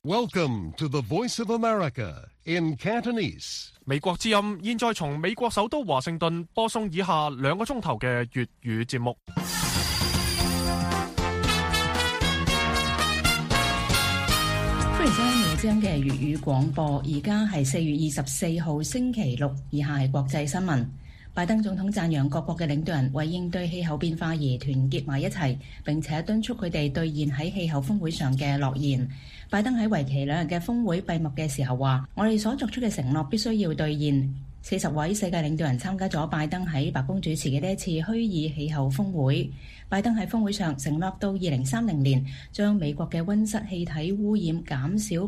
Welcome to the Voice of America in Cantonese. 美國之音現在從美國首都華盛頓播送以下2個鐘頭嘅粵語節目。 歡迎收聽美之音嘅粵語廣播，而家係4月24號星期六，以下係國際新聞。拜登總統讚揚各國嘅領導人為應對氣候變化而團結埋一齊，並且敦促佢哋兌現喺氣候峰會上嘅諾言。拜登喺為期2日嘅峰會閉幕嘅時候話：我哋所作出嘅承諾必須要兌現。40位世界領導人參加咗拜登喺白宮主持嘅呢一次虛擬氣候峰會。拜登喺峰會上承諾到2030年將美國嘅溫室氣體污染減少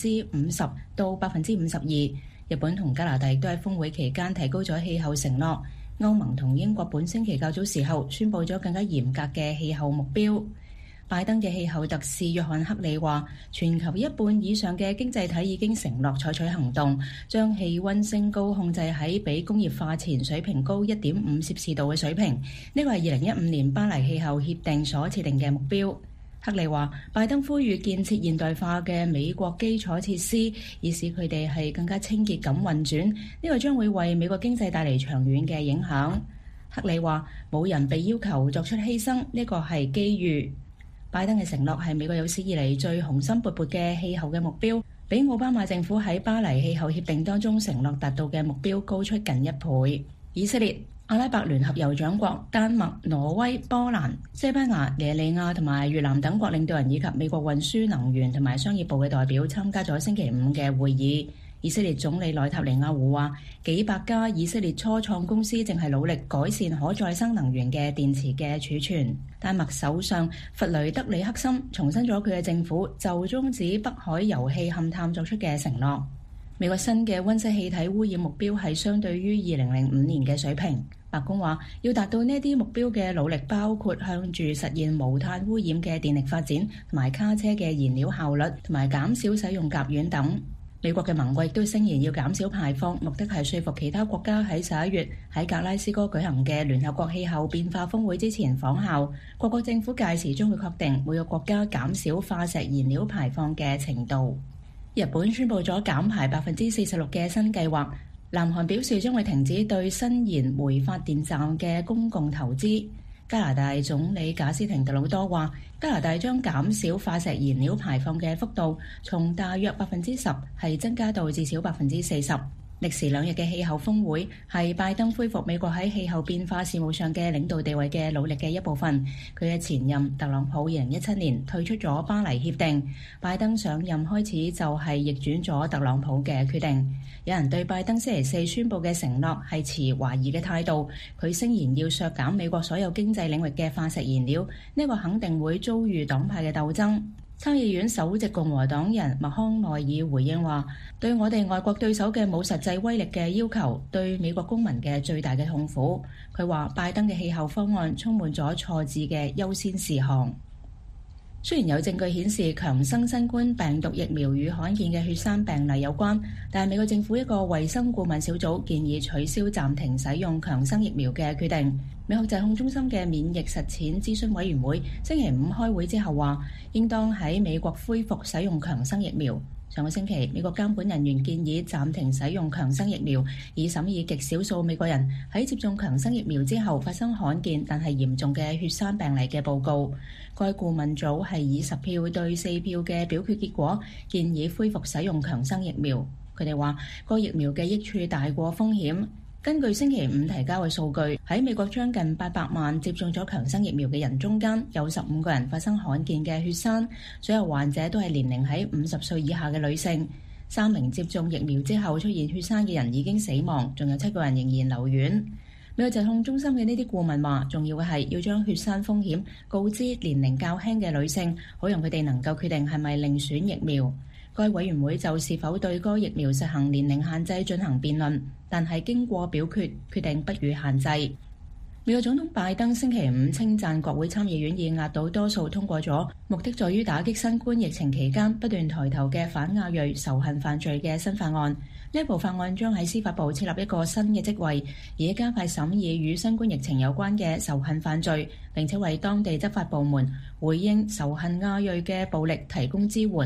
50%到52%。日本同加拿大都喺峰會期間提高咗氣候承諾。歐盟同英國本星期較早時候宣布咗更加嚴格嘅氣候目標。拜登嘅氣候特使約翰克里話，全球1半以上嘅經濟體已經承諾採取行動，將氣溫升高控制喺比工業化前水平高1.5攝氏度嘅水平。呢個係2015年巴黎氣候協定所設定嘅目標。克里話，拜登呼籲建設現代化嘅美國基礎設施，以使佢哋係更加清潔咁運轉。呢個將會為美國經濟帶嚟長遠嘅影響。克里話，冇人被要求作出犧牲，呢個係機遇。拜登嘅承諾係美國有史以嚟最雄心勃勃嘅氣候嘅目標，比奧巴馬政府喺巴黎氣候協定當中承諾達到嘅目標高出近1倍。以色列、阿拉伯聯合酋長國、丹麥、挪威、波蘭、西班牙、尼日利亞同埋越南等國領導人以及美國運輸、能源同埋商業部嘅代表參加咗星期5嘅會議。以色列總理內塔尼亞胡話，幾百家以色列初創公司正係努力改善可再生能源嘅電池嘅儲存。丹麥首相弗雷德里克森重申咗佢嘅政府就終止北海油氣勘探作出嘅承諾。美國新嘅溫室氣體污染目標係相對於2005年嘅水平。白宮話要達到呢啲目標嘅努力包括向住實現無碳污染嘅電力發展，同埋卡車嘅燃料效率，同埋減少使用甲烷等。美國嘅盟國亦都聲言要減少排放，目的係說服其他國家喺11月喺格拉斯哥舉行嘅聯合國氣候變化峰會之前仿效。各國政府屆時將會確定每個國家減少化石燃料排放嘅程度。日本宣布咗減排46%嘅新計劃。南韓表示將會停止對新燃煤發電站嘅公共投資。加拿大總理賈斯廷特魯多話，加拿大將減少化石燃料排放嘅幅度從大約10%係增加到至少40%。歷時2日嘅氣候峰會係拜登恢復美國喺氣候變化事務上嘅領導地位嘅努力嘅一部分。佢嘅前任特朗普2017年退出咗巴黎協定，拜登上任開始就係逆轉咗特朗普嘅決定。有人對拜登星期4宣布嘅承諾係持懷疑嘅態度，佢聲言要削減美國所有經濟領域嘅化石燃料，呢個肯定會遭遇黨派嘅鬥爭。參議院首席共和黨人麥康奈爾回應話，對我哋外國對手嘅冇實際威力嘅要求，對美國公民嘅最大嘅痛苦。佢話拜登嘅氣候方案充滿咗錯字嘅優先事項。雖然有證據顯示強生新冠病毒疫苗與罕見嘅血栓病例有關，但係美國政府一個衛生顧問小組建議取消暫停使用強生疫苗嘅決定。美國疾控中心嘅免疫實踐諮詢委員會星期5開會之後話，應當喺美國恢復使用強生疫苗。上個星期，美國監管人員建議暫停使用強生疫苗，以審議極少數美國人喺接種強生疫苗之後發生罕見但係嚴重嘅血栓病例嘅報告。該顧問組係以10票對4票嘅表決結果，建議恢復使用強生疫苗。佢哋話，該疫苗嘅益處大過風險。根據星期5提交嘅數據，喺美國將近800萬接種咗強生疫苗嘅人中間，有15個人發生罕見嘅血栓，所有患者都係年齡喺50歲以下嘅女性。3名接種疫苗之後出現血栓嘅人已經死亡，仲有7個人仍然留院。美國疾控中心嘅呢啲顧問話，重要嘅係要將血栓風險告知年齡較輕嘅女性，好讓佢哋能夠決定係咪另選疫苗。該委員會就是否對該疫苗實行年齡限制進行辯論，但係經過表決，決定不予限制。美國總統拜登星期5稱讚國會參議院以壓倒多數通過咗，目的在於打擊新冠疫情期間不斷抬頭嘅反亞裔仇恨犯罪嘅新法案。呢部法案將喺司法部設立一個新嘅職位，以加快審議與新冠疫情有關嘅仇恨犯罪，並且為當地執法部門回應仇恨亞裔嘅暴力提供支援。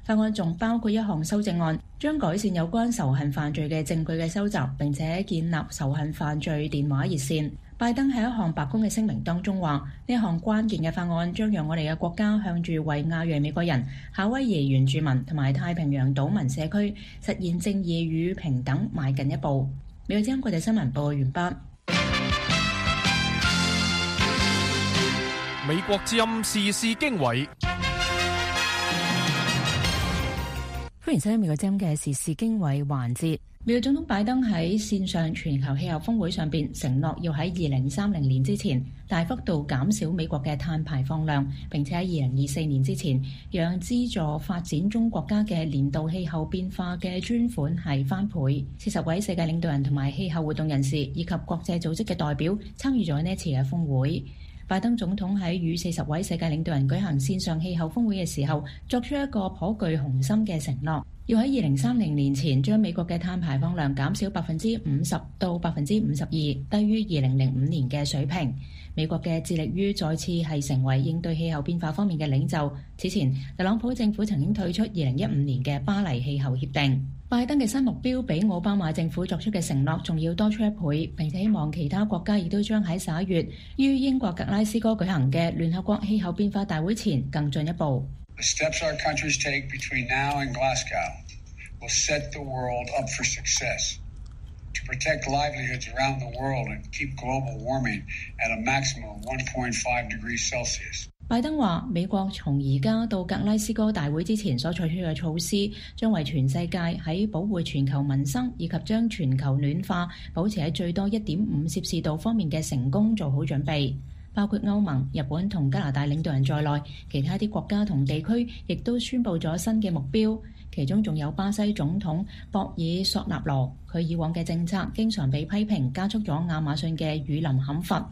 法案仲包括一項修正案，將改善有關仇恨犯罪嘅證據嘅收集，並且建立仇恨犯罪電話熱線。拜登喺一項白宮嘅聲明當中話，呢一項關鍵嘅法案將讓我哋嘅國家向住為亞裔美國人、夏威夷原住民同埋太平洋島民社區實現正義與平等邁進一步。美國之音國際新聞報告完畢。 美國之音時事經緯， 歡迎收聽美國之音嘅時事經緯環節。美國總統拜登喺線上全球氣候峰會上邊承諾要喺2030年之前大幅度減少美國嘅碳排放量，並且喺2024年之前讓資助發展中國家嘅年度氣候變化嘅專款係翻倍。40位世界領導人同埋氣候活動人士以及國際組織嘅代表參與咗呢一次嘅峰會。拜登總統喺與40位世界領導人舉行線上氣候峰會嘅時候，作出一個頗具雄心嘅承諾，要喺2030年前將美國嘅碳排放量減少50%到52%，低於2005年嘅水平。美國嘅致力於再次係成為應對氣候變化方面嘅領袖。此前，特朗普政府曾經退出2015年嘅巴黎氣候協定。拜登嘅新目標比奧巴馬政府作出嘅承諾仲要多出1倍，並且希望其他國家亦都將喺11月於英國格拉斯哥舉行嘅聯合國氣候變化大會前更進一步。 The steps our countries take between now and Glasgow will set the world up for success. To protect livelihoods around the world and keep global warming at a maximum of 1.5 degrees Celsius. 拜登話：美國從而家到格拉斯哥大會之前所採取嘅措施，將為全世界喺保護全球民生以及將全球暖化保持喺最多1.5攝氏度方面嘅成功做好準備。包括歐盟、日本同加拿大領導人在內，其他啲國家同地區亦都宣布咗新嘅目標。其中仲有巴西總統博爾索納羅，佢以往嘅政策經常被批評加速咗亞馬遜嘅雨林砍伐。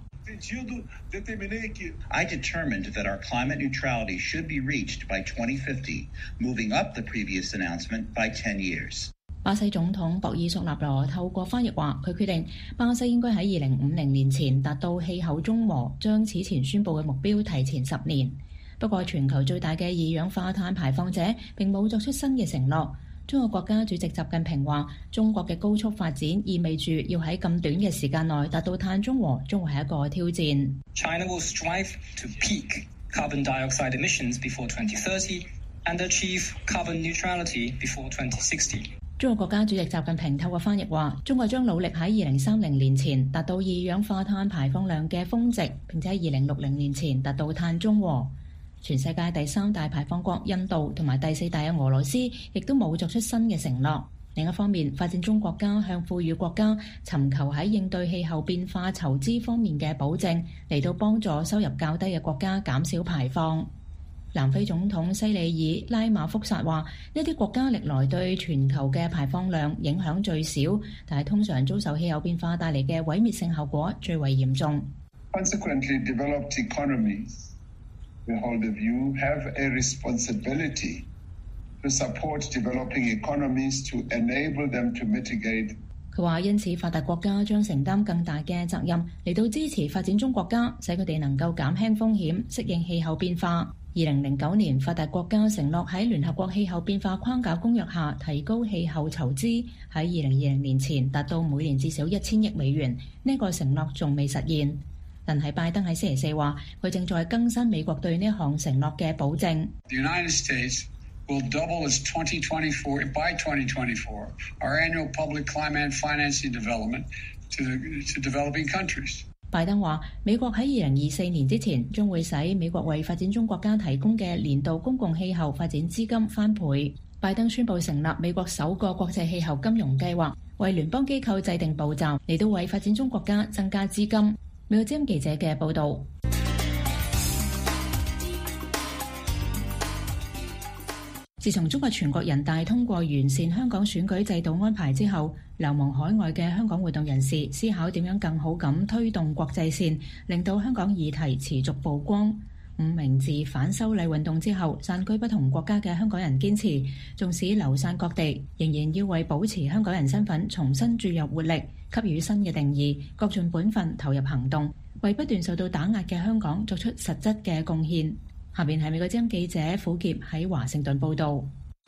I determined that our climate neutrality should be reached by 2050, moving up the previous announcement by 10 years. 巴西總統博爾索納羅透過翻譯話，佢決定巴西應該喺2050年前達到氣候中和，將此前宣布嘅目標提前10年。不過，全球最大嘅二氧化碳排放者並冇作出新嘅承諾。中國國家主席習近平話：中國嘅高速發展意味住要喺咁短嘅時間內達到碳中和，將會係一個挑戰。 China will strive to peak carbon dioxide emissions before 2030 and achieve carbon neutrality before 2060。 中國國家主席習近平透過翻譯話：中國將努力喺2030年前達到二氧化碳排放量嘅峰值，並且喺2060年前達到碳中和。全世界第3大排放國印度同埋第4大嘅俄羅斯亦都冇作出新嘅承諾。另一方面，發展中國家向富裕國家尋求喺應對氣候變化籌資方面嘅保證，嚟到幫助收入較低嘅國家減少排放。南非總統西里爾拉馬福薩話：呢啲國家歷來對全球嘅排放量影響最少，但係通常遭受氣候變化帶嚟嘅毀滅性後果最為嚴重。 Consequently, developed economies,We hold the view have a responsibility to support developing economies to enable them to mitigate. 佢話：因此，發達國家將承擔更大嘅責任嚟到支持發展中國家，使佢哋能夠減輕風險，適應氣候變化。2009年，發達國家承諾喺聯合國氣候變化框架公約下提高氣候籌資，喺2020年前達到每年至少1000億美元。呢個承諾仲未實現。但係拜登喺星期4話，佢正在更新美國對呢項承諾嘅保證。 The United States will double its 2024 by 2024 our annual public climate financing development to developing countries. 拜登話，美國喺2024年之前將會使美國為發展中國家提供嘅年度公共氣候發展資金翻倍。拜登宣布成立美國首個國際氣候金融計劃，為聯邦機構制定步驟，嚟到為發展中國家增加資金。美國之音記者嘅報道。自從中國全國人大通過完善香港選舉制度安排之後，流亡海外嘅香港活動人士思考點樣更好咁推動國際線，令到香港議題持續曝光。5名自反修例運動之後散居不同國家嘅香港人堅持，縱使流散各地，仍然要為保持香港人身份重新注入活力，給予新嘅定義，各盡本分投入行動，為不斷受到打壓嘅香港作出實質嘅貢獻。下邊係美國之音記者虎傑喺華盛頓報道。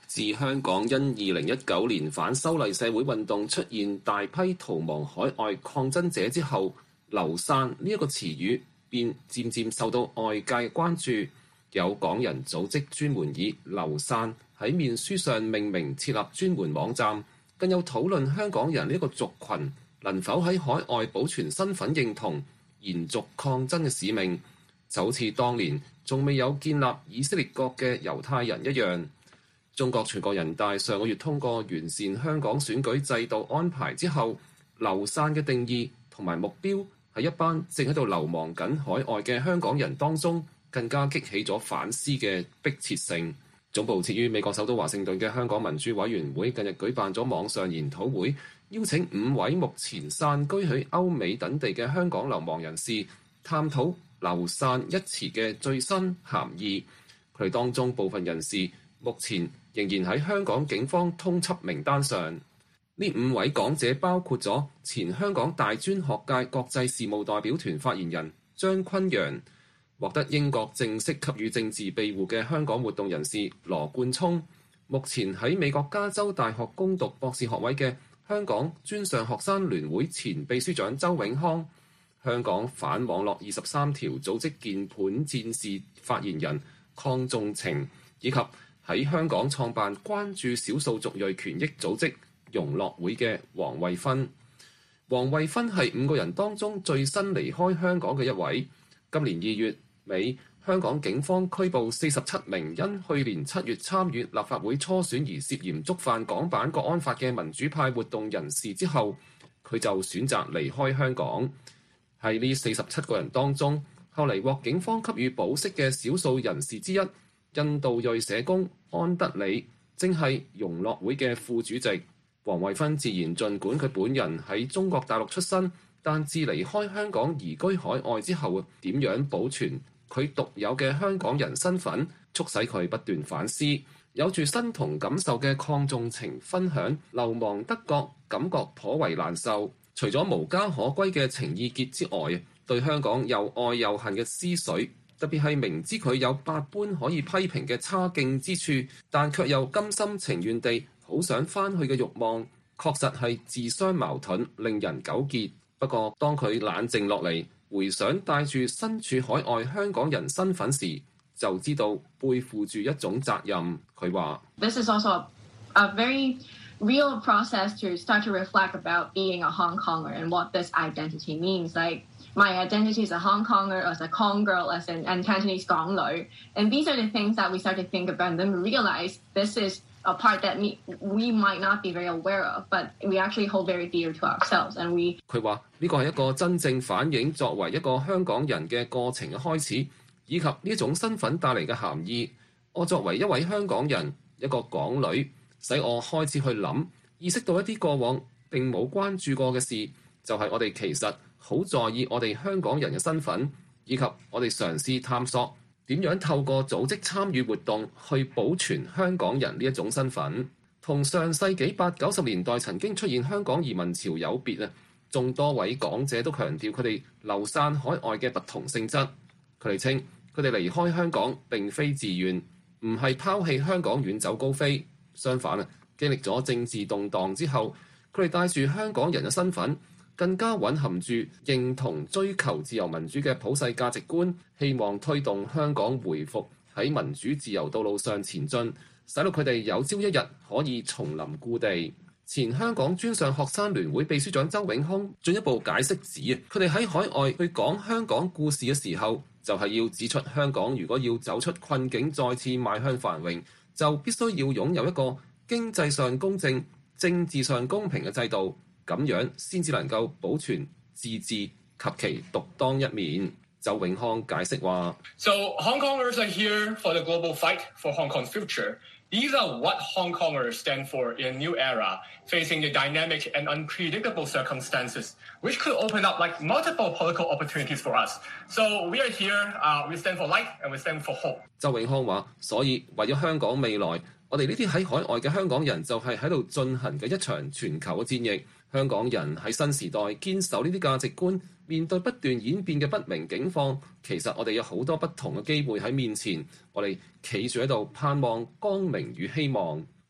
自香港因2019年反修例社會運動出現大批逃亡海外抗爭者之後，流散呢一個詞語便漸漸受到外界關注。有港人組織專門以流散喺面書上命名設立專門網站，更有討論香港人呢個族群能否喺海外保存身份認同，延續抗爭嘅使命，就好似當年仲未有建立以色列國嘅猶太人一樣。中國全國人大上個月通過完善香港選舉制度安排之後，流散嘅定義同埋目標喺一班正喺度流亡緊海外嘅香港人當中，更加激起咗反思嘅迫切性。總部設於美國首都華盛頓嘅香港民主委員會近日舉辦咗網上研討會，邀請5位目前散居喺歐美等地嘅香港流亡人士，探討流散一詞嘅最新涵義。佢哋當中部分人士目前仍然喺香港警方通緝名單上。呢5位講者包括咗前香港大專學界國際事務代表團發言人張坤陽，獲得英國正式給予政治庇護嘅香港活動人士羅冠聰，目前喺美國加州大學攻讀博士學位嘅香港專上學生聯會前秘書長周永康，香港反網絡23條組織鍵盤戰士發言人鄺仲晴，以及喺香港創辦關注少數族裔權益組織融樂會嘅黃惠芬。黃惠芬係5個人當中最新離開香港嘅一位。今年2月尾，香港警方拘捕47名因去年7月參與立法會初選而涉嫌觸犯港版國安法嘅民主派活動人士之後，佢就選擇離開香港。喺呢47個人當中，後嚟獲警方給予保釋嘅少數人士之一，印度裔社工安德里，正係融樂會嘅副主席。黃惠芬自然儘管佢本人喺中國大陸出生，但自離開香港移居海外之後，點樣保存佢獨有嘅香港人身份，促使佢不斷反思。有住身同感受嘅鄺仲晴分享，流亡德國感覺頗為難受，除咗無家可歸嘅情意結之外，對香港又愛又恨嘅思緒，特別係明知佢有百般可以批評嘅差勁之處，但卻又甘心情願地好想返去嘅慾望，確實係自相矛盾，令人糾結。不過當佢冷靜落嚟，回想帶住身處海外香港人身份時，就知道背負住一種責任。佢話 This is also a very real process to start to reflect about being a Hong Konger and what this identity means. Like my identity as a Hong Konger, as a Kong girl, as an Cantonese 港女, and these are the things that we start to think about and then realize this is a part that we might not be very aware of, but we actually hold very dear to ourselves. And we 佢話呢個係一個真正反映作為一個香港人嘅過程嘅開始，以及呢種身份帶嚟嘅涵義。我作為一位香港人，一個港女，使我開始去諗，意識到一啲過往並冇關注過嘅事，就係我哋其實好在意我哋香港人嘅身份，以及我哋嘗試探索點樣透過組織參與活動去保存香港人呢一種身份。同上世紀80、90年代曾經出現香港移民潮有別啊！眾多位講者都強調佢哋流散海外嘅不同性質。佢哋稱佢哋離開香港並非自願，唔係拋棄香港遠走高飛。相反啊，經歷咗政治動盪之後，佢哋帶住香港人嘅身份，更加蘊含住認同追求自由民主嘅普世價值觀，希望推動香港回復喺民主自由道路上前進，使到佢哋有朝一日可以重臨故地。前香港專上學生聯會秘書長周永康進一步解釋指，佢哋喺海外去講香港故事嘅時候，就係要指出香港如果要走出困境，再次邁向繁榮，就必須要擁有一個經濟上公正、政治上公平嘅制度，咁樣先至能夠保存自治及其獨當一面。周永康解釋話 So Hong Kongers are here for the global fight for Hong Kong's future. These are what Hong Kongers stand for in a new era, facing the dynamic and unpredictable circumstances, which could open up like multiple political opportunities for us. So we are here, we stand for light and we stand for hope. 周永康話，所以為咗香港未來，我哋呢啲喺海外嘅香港人就係喺度進行嘅一場全球嘅戰役。香港人喺新時代堅守呢啲價值觀，面對不斷演變嘅不明境況，其實我哋有好多不同嘅機會喺面前，我哋企住喺度盼望光明與希望。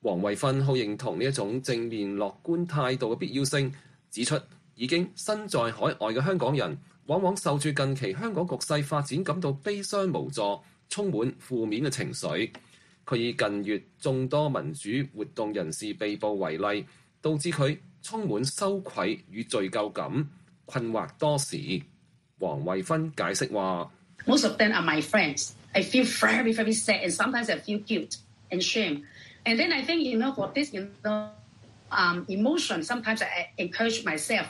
王惠芬好認同呢一種正面樂觀態度嘅必要性，指出已經身在海外嘅香港人往往受住近期香港局勢發展感到悲傷無助，充滿負面嘅情緒。佢以近月眾多民主活動人士被捕為例，導致佢充滿羞愧與罪疚感，困惑多時。王惠芬解釋話 ：Most of them are my friends. I feel very, very sad, and sometimes I feel guilt and shame. And then I think, for this, emotion, sometimes I encourage myself.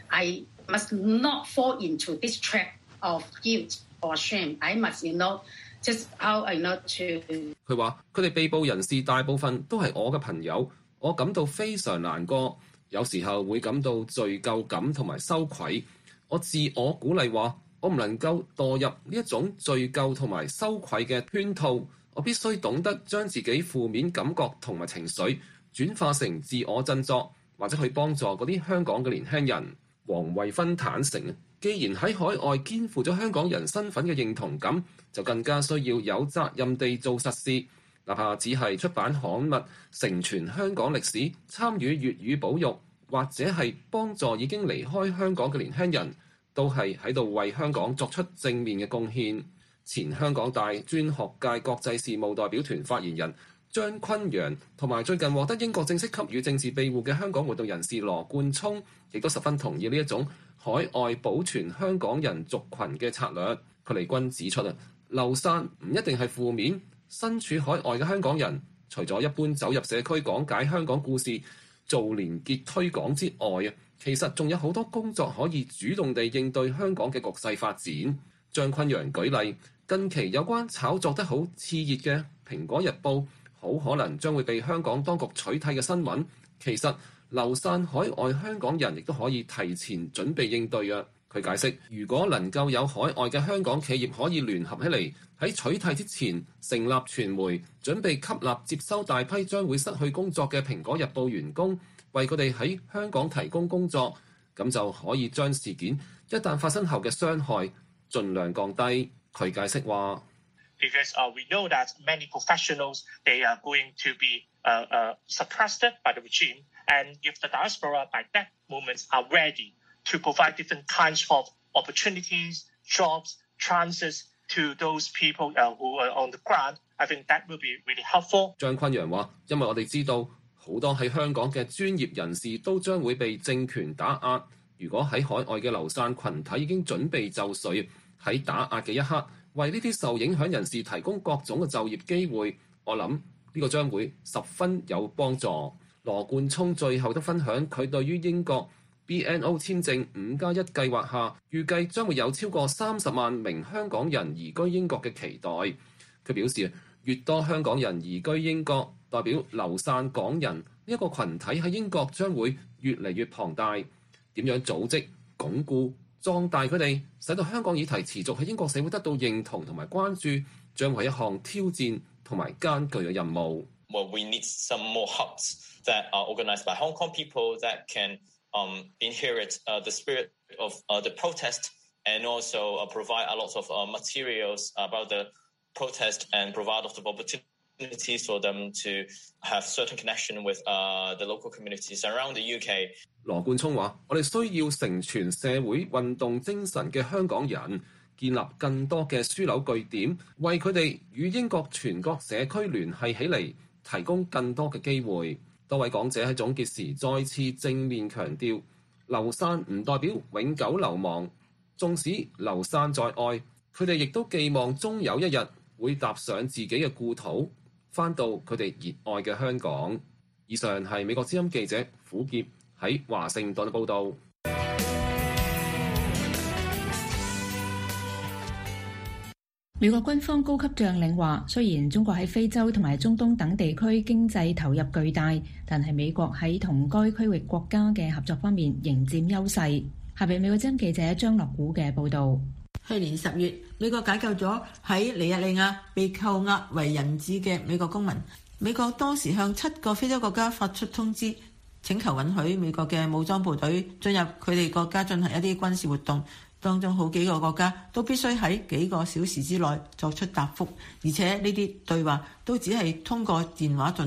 I must not fall into this trap of guilt or shame. I must, just how I know to. 佢話：佢哋被捕人士大部分都係我嘅朋友，我感到非常難過，有時候會感到罪疚感同埋羞愧。我自我鼓勵話：我唔能夠墮入呢一種罪疚同埋羞愧嘅圈套。我必須懂得將自己負面感覺同埋情緒轉化成自我振作，或者去幫助嗰啲香港嘅年輕人。王惠芬坦誠，既然喺海外肩負咗香港人身份嘅認同感，就更加需要有責任地做實事，哪怕只係出版刊物、承傳香港歷史、參與粵語保育，或者係幫助已經離開香港嘅年輕人，都係喺度為香港作出正面嘅貢獻。前香港大專學界國際事務代表團發言人張崑陽同埋最近獲得英國正式給予政治庇護嘅香港活動人士羅冠聰，亦都十分同意呢一種海外保存香港人族群嘅策略。佢離軍指出流散唔一定係負面，身處海外嘅香港人，除咗一般走入社區講解香港故事、做連結推廣之外，其實仲有好多工作可以主動地應對香港嘅局勢發展。張崑陽舉例，近期有關炒作得好熾熱嘅《蘋果日報》，好可能將會被香港當局取締嘅新聞，其實流散海外香港人亦都可以提前準備應對嘅。佢解釋，如果能夠有海外嘅香港企業可以聯合起嚟，喺取締之前成立傳媒，準備吸納接收大批將會失去工作嘅《蘋果日報》員工，為佢哋喺香港提供工作，咁就可以將事件一旦發生後嘅傷害盡量降低。佢解釋話 ，Because we know that many professionals they are going to be suppressed by the regime, and if the diaspora by that moment are ready to provide different kinds of opportunities, jobs, chances to those people who are on the ground, I think that will be really helpful. 張崑陽話，因為我哋知道好多喺香港嘅專業人士都將會被政權打壓，如果喺海外嘅流散群體已經準備就緒，喺打壓嘅一刻，為呢啲受影響人士提供各種嘅就業機會，我諗呢個將會十分有幫助。羅冠聰最後都分享佢對於英國 BNO 簽證5+1計劃下，預計將會有超過30萬名香港人移居英國嘅期待。佢表示，越多香港人移居英國，代表流散港人呢一個群體喺英國將會越嚟越龐大。點樣組織、鞏固、壯大佢哋，使到香港議題持續喺英國社會得到認同同埋關注，將會係一項挑戰同埋艱巨嘅任務。 Well, we need some more hubs that are organized by Hong Kong people that can inherit the spirit of the protest and also provide a lot of materials about the protest and provide a lot of opportunities for them to have certain connection with the local communities around the UK. 羅冠聰話：我哋需要承傳社會運動精神嘅香港人，建立更多嘅樞紐據點，為佢哋與英國全國社區聯繫起嚟，提供更多嘅機會。多位講者喺總結時再次正面強調，流散唔代表永久流亡，縱使流散在外，佢哋亦都寄望終有一日會踏上自己嘅故土，返到佢哋熱愛嘅香港。以上係美國之音記者虎傑喺華盛頓報導。 美國軍方高級將領話，雖然中國喺非洲同埋中東等地區經濟投入巨大，但係美國喺同該區域國家嘅合作方面仍佔優勢。下邊美國之音記者張樂古嘅報導。 去年10月，美國解救咗喺尼日利亞被扣押為人質嘅美國公民。美國當時向7個非洲國家發出通知，請求允許美國嘅武裝部隊進入佢哋國家進行一啲軍事活動。當中好幾個國家都必須喺幾個小時之內作出答覆，而且呢啲對話都只係通過電話進行，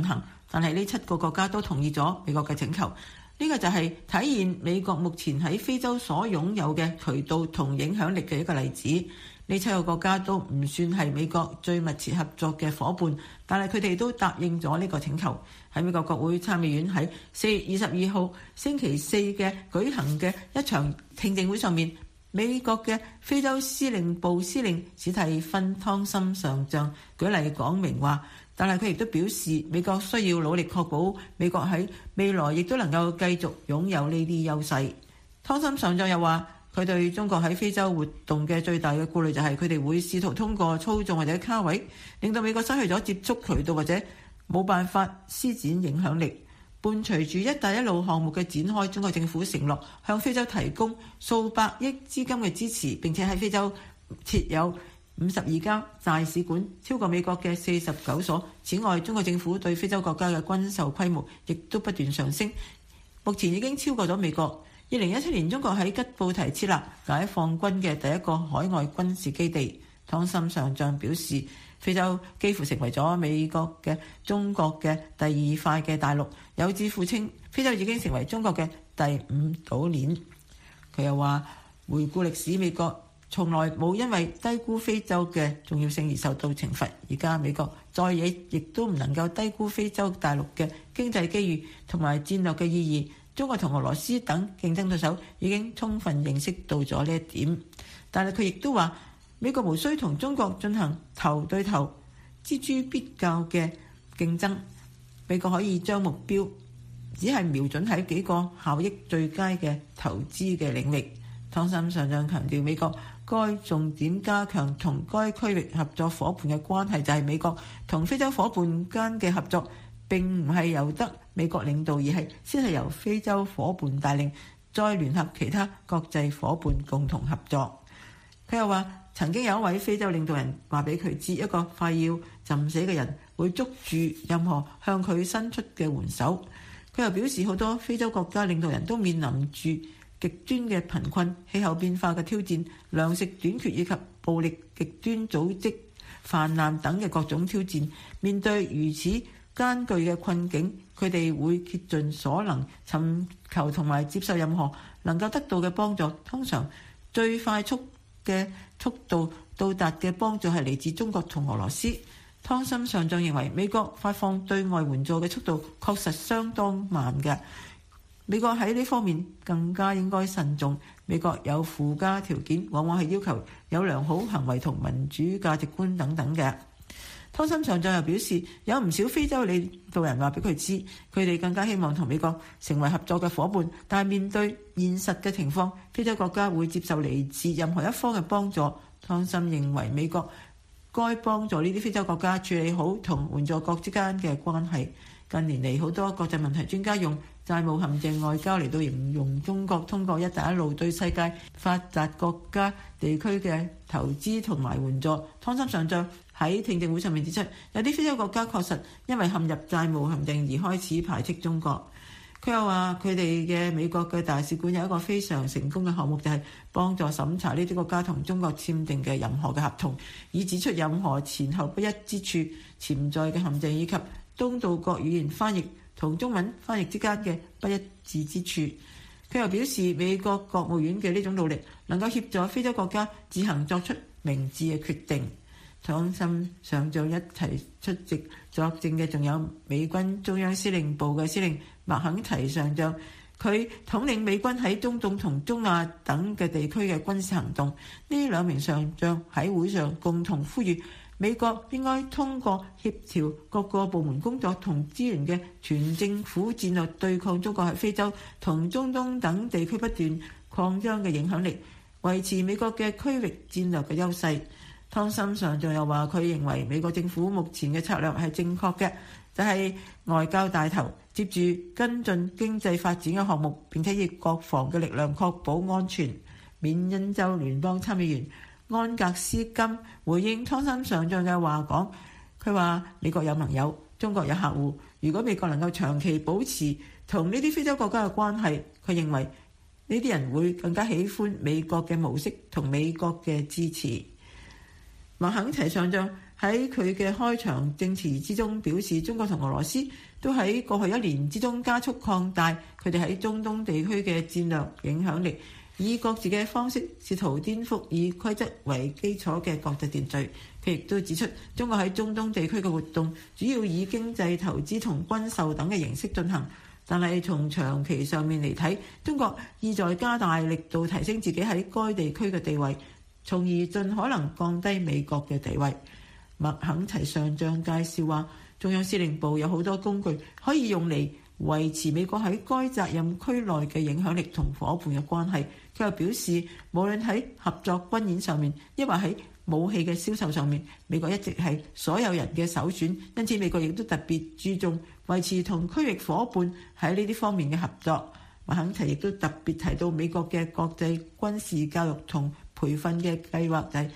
但係呢7個國家都同意咗美國嘅請求。呢個就係體現美國目前喺非洲所擁有嘅渠道同影響力嘅一個例子。呢7個國家都唔算係美國最密切合作嘅伙伴，但係佢哋都答應咗呢個請求。喺美國國會參議院喺4月22號星期四嘅舉行嘅一場聽證會上面，美國嘅非洲司令部司令史蒂芬·湯森上將舉例講明話，但係佢亦都表示美國需要努力確保美國喺未來亦都能夠繼續擁有呢啲優勢。湯森上將又話，佢對中國喺非洲活動嘅最大嘅顧慮就係佢哋會試圖通過操縱或者卡位，令到美國失去咗接觸渠道或者冇辦法施展影響力。伴隨住一帶一路項目嘅展開，中國政府承諾向非洲提供數百億資金嘅支持，並且喺非洲設有52家大使館，超過美國嘅49所。此外，中國政府對非洲國家嘅軍售規模亦都不斷上升，目前已經超過咗美國。2017年，中國喺吉布提設立解放軍嘅第一個海外軍事基地。湯森上將表示，非洲幾乎成為咗美國嘅中國嘅第二塊嘅大陸，有智庫稱非洲已經成為中國嘅第5島鏈。佢又話，回顧歷史，美國從來冇因為低估非洲嘅重要性而受到懲罰。而家美國再也亦都唔能夠低估非洲大陸嘅經濟機遇同埋戰略嘅意義。中國同俄羅斯等競爭對手已經充分認識到咗呢一點，但係佢亦都話，美國無需同中國進行頭對頭、錙銖必較嘅競爭。美國可以將目標只係瞄準喺幾個效益最佳嘅投資嘅領域。湯森上將強調，美國該重點加強同該區域合作伙伴嘅關係，就係美國同非洲伙伴間嘅合作並唔係由得美國領導，而係先係由非洲伙伴帶領，再聯合其他國際伙伴共同合作。佢又話，曾經有一位非洲領導人話俾佢知，一個快要浸死嘅人會捉住任何向佢伸出嘅援手。佢又表示，好多非洲國家領導人都面臨住極端嘅貧困、氣候變化嘅挑戰、糧食短缺以及暴力極端組織泛濫等嘅各種挑戰。面對如此艱巨嘅困境，佢哋會竭盡所能尋求同埋接受任何能夠得到嘅幫助。通常最快速度到達嘅幫助係嚟自中國同俄羅斯。湯森上將認為，美國發放對外援助嘅速度確實相當慢嘅，美國喺呢方面更加應該慎重。美國有附加條件，往往係要求有良好行為同民主價值觀等等嘅。湯森上將又表示，有唔少非洲領導人話俾佢知，佢哋更加希望同美國成為合作嘅伙伴，但係面對現實嘅情況，非洲國家會接受嚟自任何一方嘅幫助。湯森認為美國該幫助呢啲非洲國家處理好同援助國之間嘅關係。近年嚟，好多國際問題專家用債務陷阱外交嚟到形容中國通過一帶一路對世界發達國家地區嘅投資同埋援助。湯森上將喺聽證會上面指出，有啲非洲國家確實因為陷入債務陷阱而開始排斥中國。佢又話，佢哋嘅美國嘅大使館有一個非常成功嘅項目，就係幫助審查呢啲國家同中國簽訂嘅任何嘅合同，以指出任何前後不一之處、潛在嘅陷阱，以及東道國語言翻譯同中文翻譯之間嘅不一致之處。佢又表示，美國國務院嘅呢種努力能夠協助非洲國家自行作出明智嘅決定。湯森上將一齊出席作證嘅仲有美軍中央司令部嘅司令麥肯齊上將，佢統領美軍喺中東同中亞等嘅地區嘅軍事行動。呢兩名上將喺會上共同呼籲，美國應該通過協調各個部門工作同資源嘅全政府戰略對抗中國喺非洲同中東等地區不斷擴張嘅影響力，維持美國嘅區域戰略嘅優勢。湯森上將又話，佢認為美國政府目前嘅策略係正確嘅，就係外交帶頭，接住跟進經濟發展嘅項目，並且以國防嘅力量確保安全。緬因州聯邦參議員安格斯金回應湯森上將嘅話講，佢話美國有盟友，中國有客戶，如果美國能夠長期保持同呢啲非洲國家嘅關係，佢認為呢啲人會更加喜歡美國嘅模式同美國嘅支持。麥肯齊上將喺佢嘅開場證詞之中表示，中國同俄羅斯都喺過去1年之中加速擴大佢哋喺中東地區嘅戰略影響力，以各自嘅方式試圖顛覆以規則為基礎嘅國際秩序。佢亦都指出，中國喺中東地區嘅活動主要以經濟投資同軍售等嘅形式進行，但係從長期上面嚟睇，中國意在加大力度提升自己喺該地區嘅地位，從而盡可能降低美國嘅地位。麥肯齊上將介紹話，中央司令部有好多工具可以用嚟維持美國喺該責任區內嘅影響力同伙伴嘅關係。佢又表示，無論喺合作軍演上面，抑或喺武器嘅銷售上面，美國一直係所有人嘅首選，因此美國亦都特別注重維持同區域伙伴喺呢啲方面嘅合作。麥肯齊亦都特別提到美國嘅國際軍事教育同培訓嘅計劃，就係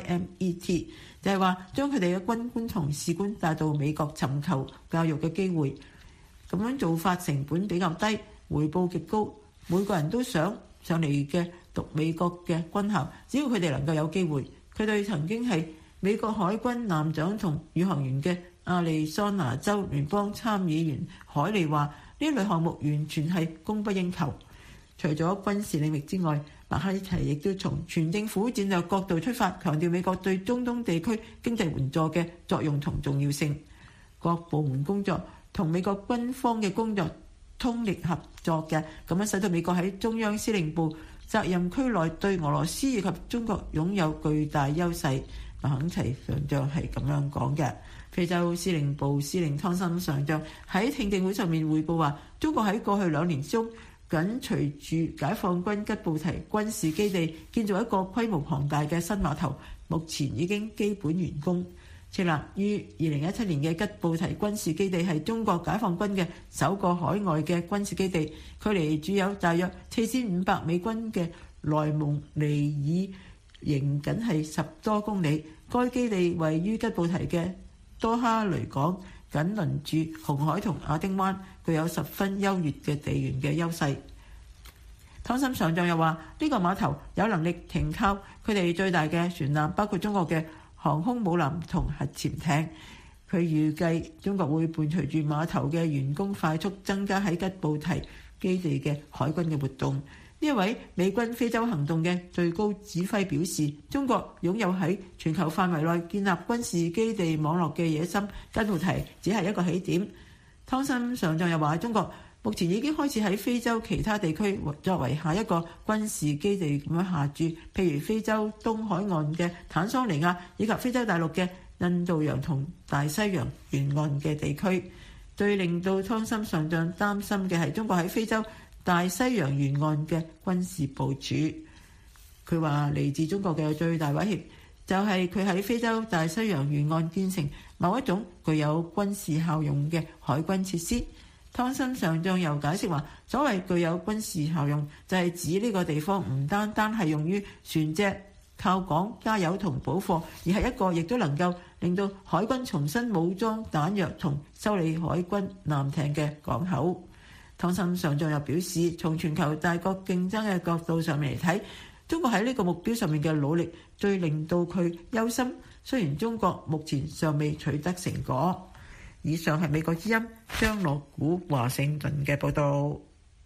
IMET， 就係話將佢哋嘅軍官同士官帶到美國尋求教育嘅機會。咁樣做法成本比較低，回報極高，每個人都想上嚟嘅讀美國嘅軍校，只要佢哋能夠有機會。佢對曾經係美國海軍艦長同宇航員嘅亞利桑那州聯邦參議員海利話：呢類項目完全係供不應求。除咗軍事領域之外，麥肯齊亦都從全政府戰略角度出發，強調美國對中東地區經濟援助嘅作用同重要性。各部門工作同美國軍方嘅工作通力合作嘅，咁樣使到美國喺中央司令部責任區內對俄羅斯以及中國擁有巨大優勢。麥肯齊上將係咁樣講嘅。非洲司令部司令湯森上將喺聽證會上面匯報話，中國喺過去2年中緊隨住解放軍吉布提軍事基地建造一個規模龐大嘅新碼頭，目前已經基本完工。設立於2017年嘅吉布提軍事基地係中國解放軍嘅首個海外嘅軍事基地，距離駐有大約4500美軍嘅萊蒙尼爾營僅係10多公里。該基地位於吉布提嘅多哈雷港，緊鄰住紅海同亞丁灣，具有十分優越嘅地緣嘅優勢。湯森上將又話，呢個碼頭有能力停靠佢哋最大嘅船艦，包括中國嘅航空母艦同核潛艇。佢預計中國會伴隨住碼頭嘅完工快速增加喺吉布提基地嘅海軍嘅活動。呢一位美軍非洲行動嘅最高指揮表示，中國擁有喺全球範圍內建立軍事基地網絡嘅野心，吉布提只係一個起點。湯森上將又話，中國目前已經開始喺非洲其他地區作為下一個軍事基地咁樣下駐，譬如非洲東海岸嘅坦桑尼亞以及非洲大陸嘅印度洋同大西洋沿岸嘅地區。最令到湯森上將擔心嘅係中國喺非洲大西洋沿岸嘅軍事部署。佢話嚟自中國嘅最大威脅就係佢喺非洲大西洋沿岸建成某一種具有軍事效用嘅海軍設施。湯森上將又解釋話，所謂具有軍事效用就係指呢個地方唔單單係用於船隻靠港加油同補貨，而係一個亦都能夠令到海軍重新武裝彈藥同修理海軍艦艇嘅港口。湯森上將又表示，從全球大國競爭嘅角度上面嚟睇，中國喺呢個目標上面嘅努力最令到佢憂心。雖然中國目前尚未取得成果。以上係美國之音張樂古華盛頓嘅報導。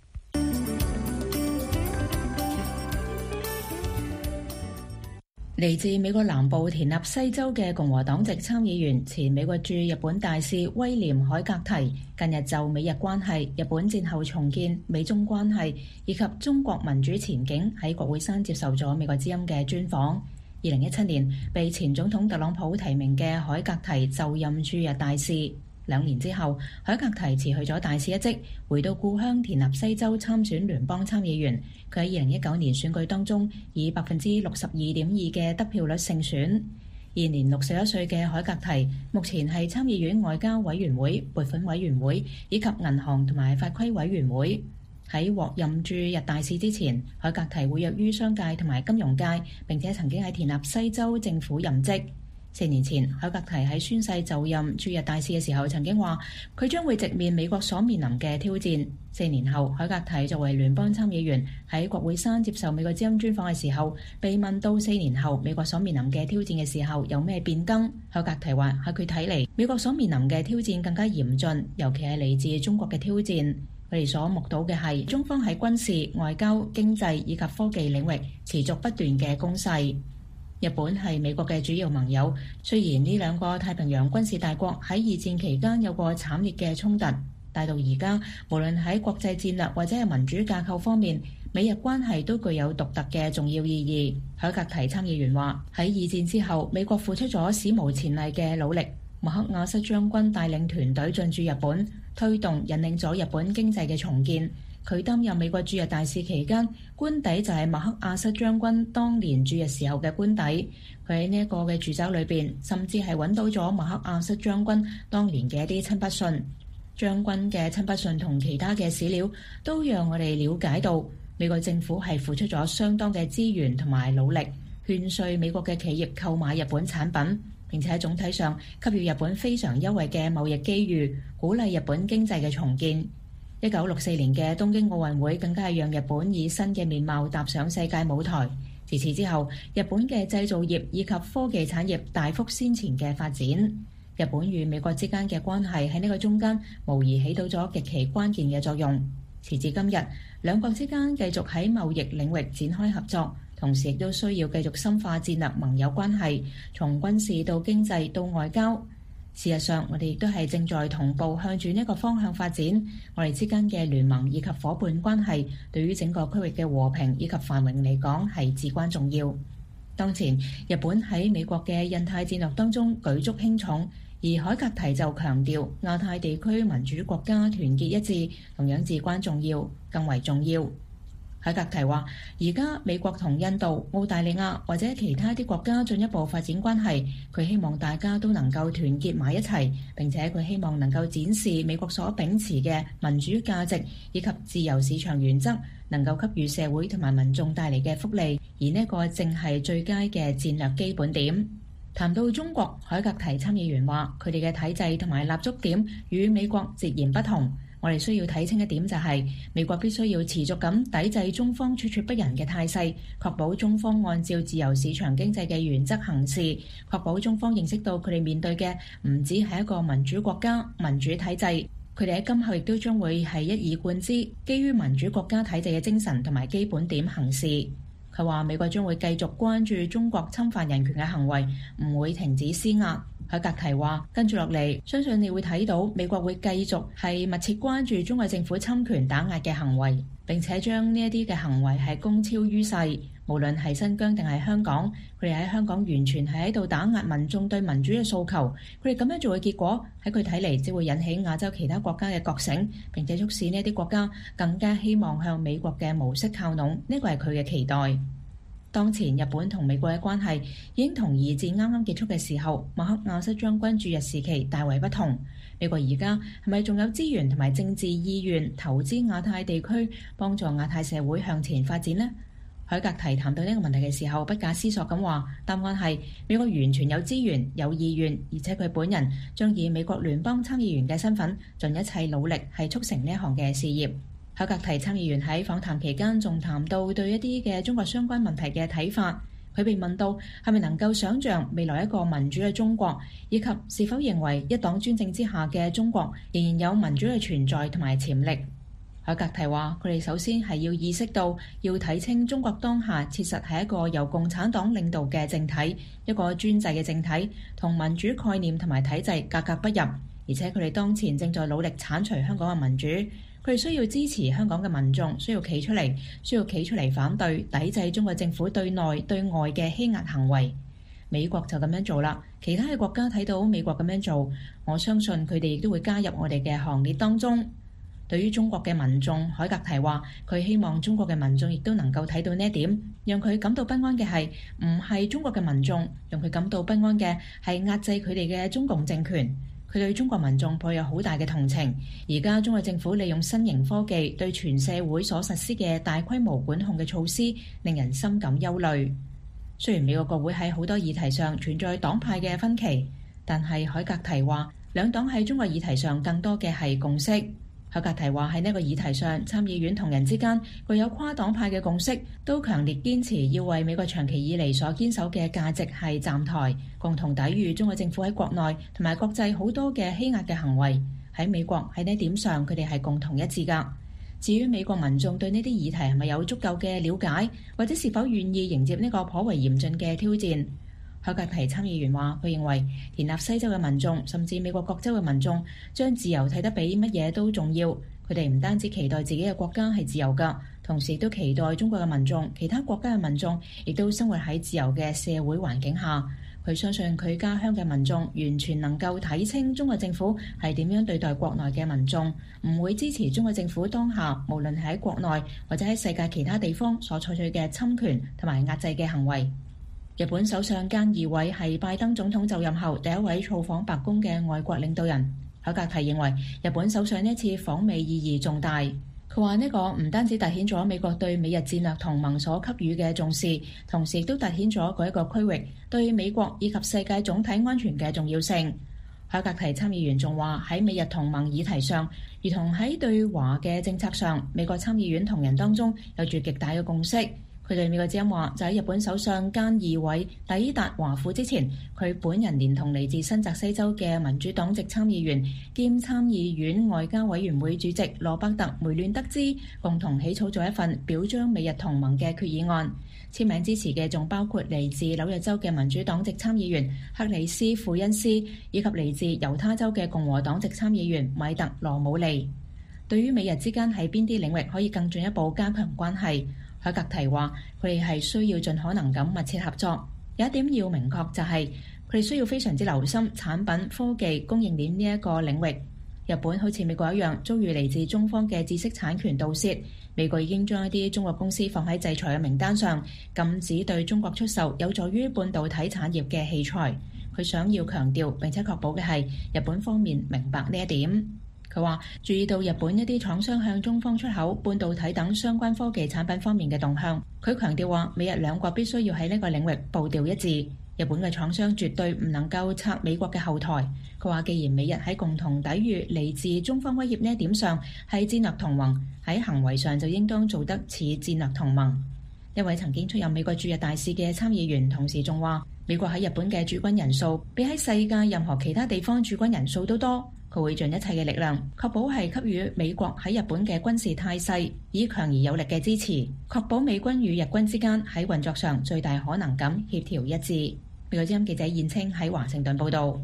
嚟自美國南部田納西州嘅共和黨籍參議員、前美國駐日本大使威廉·海格提近日就美日關係、日本戰後重建、美中關係以及中國民主前景喺國會山接受咗美國之音嘅專訪。2017年被前總統特朗普提名嘅海格提就任駐日大使。2年之後，海格提辭去咗大使一職，回到故鄉田納西州參選聯邦參議員。佢喺2019年選舉當中以62.2%嘅得票率勝選。現年61歲嘅海格提目前係參議院外交委員會、撥款委員會以及銀行同埋法規委員會。喺獲任駐日大使之前，海格提活躍於商界同埋金融界，並且曾經喺田納西州政府任職。 4年前，海格提喺宣誓就任駐日大使嘅時候曾經話，佢將會直面美國所面臨嘅挑戰。4年後，海格提作為聯邦參議員喺國會山接受美國之音專訪嘅時候，被問到4年後美國所面臨嘅挑戰嘅時候有咩變更，海格提話喺佢睇嚟，美國所面臨嘅挑戰更加嚴峻，尤其係嚟自中國嘅挑戰。佢哋所目睹嘅係中方喺軍事、外交、經濟以及科技領域持續不斷嘅攻勢。日本係美國嘅主要盟友，雖然呢兩個太平洋軍事大國喺二戰期間有過慘烈嘅衝突，但到而家，無論喺國際戰略或者係民主架構方面，美日關係都具有獨特嘅重要意義。海格提參議員話：喺二戰之後，美國付出咗史無前例嘅努力。麥克亞瑟將軍帶領團隊進駐日本，推動引領咗日本經濟嘅重建。佢擔任美國駐日大使期間，官邸就係麥克亞瑟將軍當年駐日時候嘅官邸。佢喺呢一個嘅住宅裏邊，甚至係揾到咗麥克亞瑟將軍當年嘅一啲親筆信。將軍嘅親筆信同其他嘅史料都讓我哋了解到，美國政府係付出咗相當嘅資源同埋努力，勸說美國嘅企業購買日本產品，並且喺總體上給予日本非常優惠嘅貿易機遇，鼓勵日本經濟嘅重建。1964年嘅東京奧運會更加係讓日本以新嘅面貌踏上世界舞台。自此之後，日本嘅製造業以及科技產業大幅先前嘅發展。日本與美國之間嘅關係喺呢個中間無疑起到咗極其關鍵嘅作用。時至今日，兩國之間繼續喺貿易領域展開合作，同時亦都需要繼續深化戰略盟友關係，從軍事到經濟到外交。事實上，我哋亦都係正在同步向住呢個方向發展。我哋之間嘅聯盟以及夥伴關係，對於整個區域嘅和平以及繁榮嚟講係至關重要。當前，日本喺美國嘅印太戰略當中舉足輕重，而海格提就強調亞太地區民主國家團結一致，同樣至關重要，更為重要。海格提話：而家美國同印度、澳大利亞或者其他啲國家進一步發展關係，佢希望大家都能夠團結埋一齊，並且佢希望能夠展示美國所秉持嘅民主價值以及自由市場原則，能夠給予社會同埋民眾帶嚟嘅福利，而呢個正係最佳嘅戰略基本點。談到中國，海格提參議員話：佢哋嘅體制同埋立足點與美國截然不同。我哋需要睇清一點就係，美國必須要持續咁抵制中方咄咄逼人嘅態勢，確保中方按照自由市場經濟嘅原則行事，確保中方認識到佢哋面對嘅唔止係一個民主國家、民主體制，佢哋喺今後亦都將會係一以貫之，基於民主國家體制嘅精神同埋基本點行事。佢話美國將會繼續關注中國侵犯人權嘅行為，唔會停止施壓。海格提話：跟住落嚟，相信你會睇到美國會繼續係密切關注中國政府侵權打壓嘅行為，並且將呢一啲嘅行為係公超於世。無論係新疆定係香港，佢哋喺香港完全係喺度打壓民眾對民主嘅訴求。佢哋咁樣做嘅結果，喺佢睇嚟，只會引起亞洲其他國家嘅覺醒，並且促使呢一啲國家更加希望向美國嘅模式靠攏。呢個係佢嘅期待。當前日本同美國嘅關係已經同二戰啱啱結束嘅時候麥克亞瑟將軍駐日時期大為不同。美國而家係咪仲有資源同埋政治意願投資亞太地區，幫助亞太社會向前發展呢？海格提談到呢個問題嘅時候，不假思索咁話：答案係美國完全有資源、有意願，而且佢本人將以美國聯邦參議員嘅身份，盡一切努力係促成呢一項嘅事業。海格提參議員喺訪談期間仲談到對一啲嘅中國相關問題嘅睇法。佢被問到係咪能夠想像未來一個民主嘅中國，以及是否認為一黨專政之下嘅中國仍然有民主嘅存在同埋潛力。海格提話：佢哋首先係要意識到，要睇清中國當下切實係一個由共產黨領導嘅政體，一個專制嘅政體，同民主概念同埋體制格格不入。而且佢哋當前正在努力剷除香港嘅民主。佢哋需要支持香港嘅民眾，需要企出嚟反對抵制中國政府對內對外嘅欺壓行為。美國就咁樣做啦，其他嘅國家睇到美國咁樣做，我相信佢哋亦都會加入我哋嘅行列當中。對於中國嘅民眾，海格提話佢希望中國嘅民眾亦都能夠睇到呢一點，讓佢感到不安嘅係唔係中國嘅民眾，讓佢感到不安嘅係壓制佢哋嘅中共政權。佢對中國民眾抱有好大嘅同情。而家中國政府利用新型科技對全社會所實施嘅大規模管控嘅措施，令人深感憂慮。 雖然美國國會喺好多議題上存在黨派嘅分歧，但係海格提話兩黨喺中國議題上更多嘅係共識。海格提話喺呢個議題上，參議院同人之間具有跨黨派嘅共識，都強烈堅持要為美國長期以嚟所堅守嘅價值係站台，共同抵禦中國政府喺國內同埋國際好多嘅欺壓嘅行為。喺美國喺呢點上，佢哋係共同一致㗎。至於美國民眾對呢啲議題係咪有足夠嘅了解，或者是否願意迎接呢個頗為嚴峻嘅挑戰，海格提參議員話：佢認為田納西州嘅民眾，甚至美國各州嘅民眾，將自由睇得比乜嘢都重要。佢哋唔單止期待自己嘅國家係自由㗎，同時亦都期待中國嘅民眾、其他國家嘅民眾，亦都生活喺自由嘅社會環境下。佢相信佢家鄉嘅民眾完全能夠睇清中國政府係點樣對待國內嘅民眾，唔會支持中國政府當下無論係喺國內或者喺世界其他地方所採取嘅侵權同埋壓制嘅行為。日本首相菅義偉係拜登總統就任後第一位造訪白宮嘅外國領導人。海格提認為日本首相呢次訪美意義重大。佢話呢個唔單止凸顯咗美國對美日戰略同盟所給予嘅重視，同時亦都凸顯咗嗰一個區域對美國以及世界總體安全嘅重要性。海格提參議員仲話喺美日同盟議題上，如同喺對華嘅政策上，美國參議院同人當中有住極大嘅共識。佢對美國之音話，就喺日本首相菅義偉抵達華府之前，佢本人連同嚟自新澤西州嘅民主黨籍參議員兼參議院外交委員會主席羅伯特梅亂德茲共同起草咗一份表彰美日同盟嘅決議案。簽名支持嘅仲包括嚟自紐約州嘅民主黨籍參議員克里斯庫恩斯，以及嚟自猶他州嘅共和黨籍參議員米特羅姆利。對於美日之間喺邊啲領域可以更進一步加強關係，海格提話佢哋係需要盡可能咁密切合作。有一點要明確就係佢哋需要非常之留心產品、科技、供應鏈呢一個領域。日本好似美國一樣遭遇嚟自中方嘅知識產權盜竊，美國已經將一啲中國公司放喺制裁嘅名單上，禁止對中國出售有助於半導體產業嘅器材。佢想要強調並且確保嘅係日本方面明白呢一點。佢話注意到日本一啲廠商向中方出口半導體等相關科技產品方面嘅動向。佢強調話美日兩國必須要喺呢個領域步調一致，日本嘅廠商絕對唔能夠拆美國嘅後台。佢話既然美日喺共同抵禦嚟自中方威脅呢一點上係戰略同盟，喺行為上就應當做得似戰略同盟。一位曾經出任美國駐日大使嘅參議員同時仲話美國喺日本嘅駐軍人數比喺世界任何其他地方駐軍人數都多。佢會盡一切嘅力量，確保係給予美國喺日本嘅軍事態勢以強而有力嘅支持，確保美軍與日軍之間喺運作上最大可能咁協調一致。美國之音記者燕青喺華盛頓報導。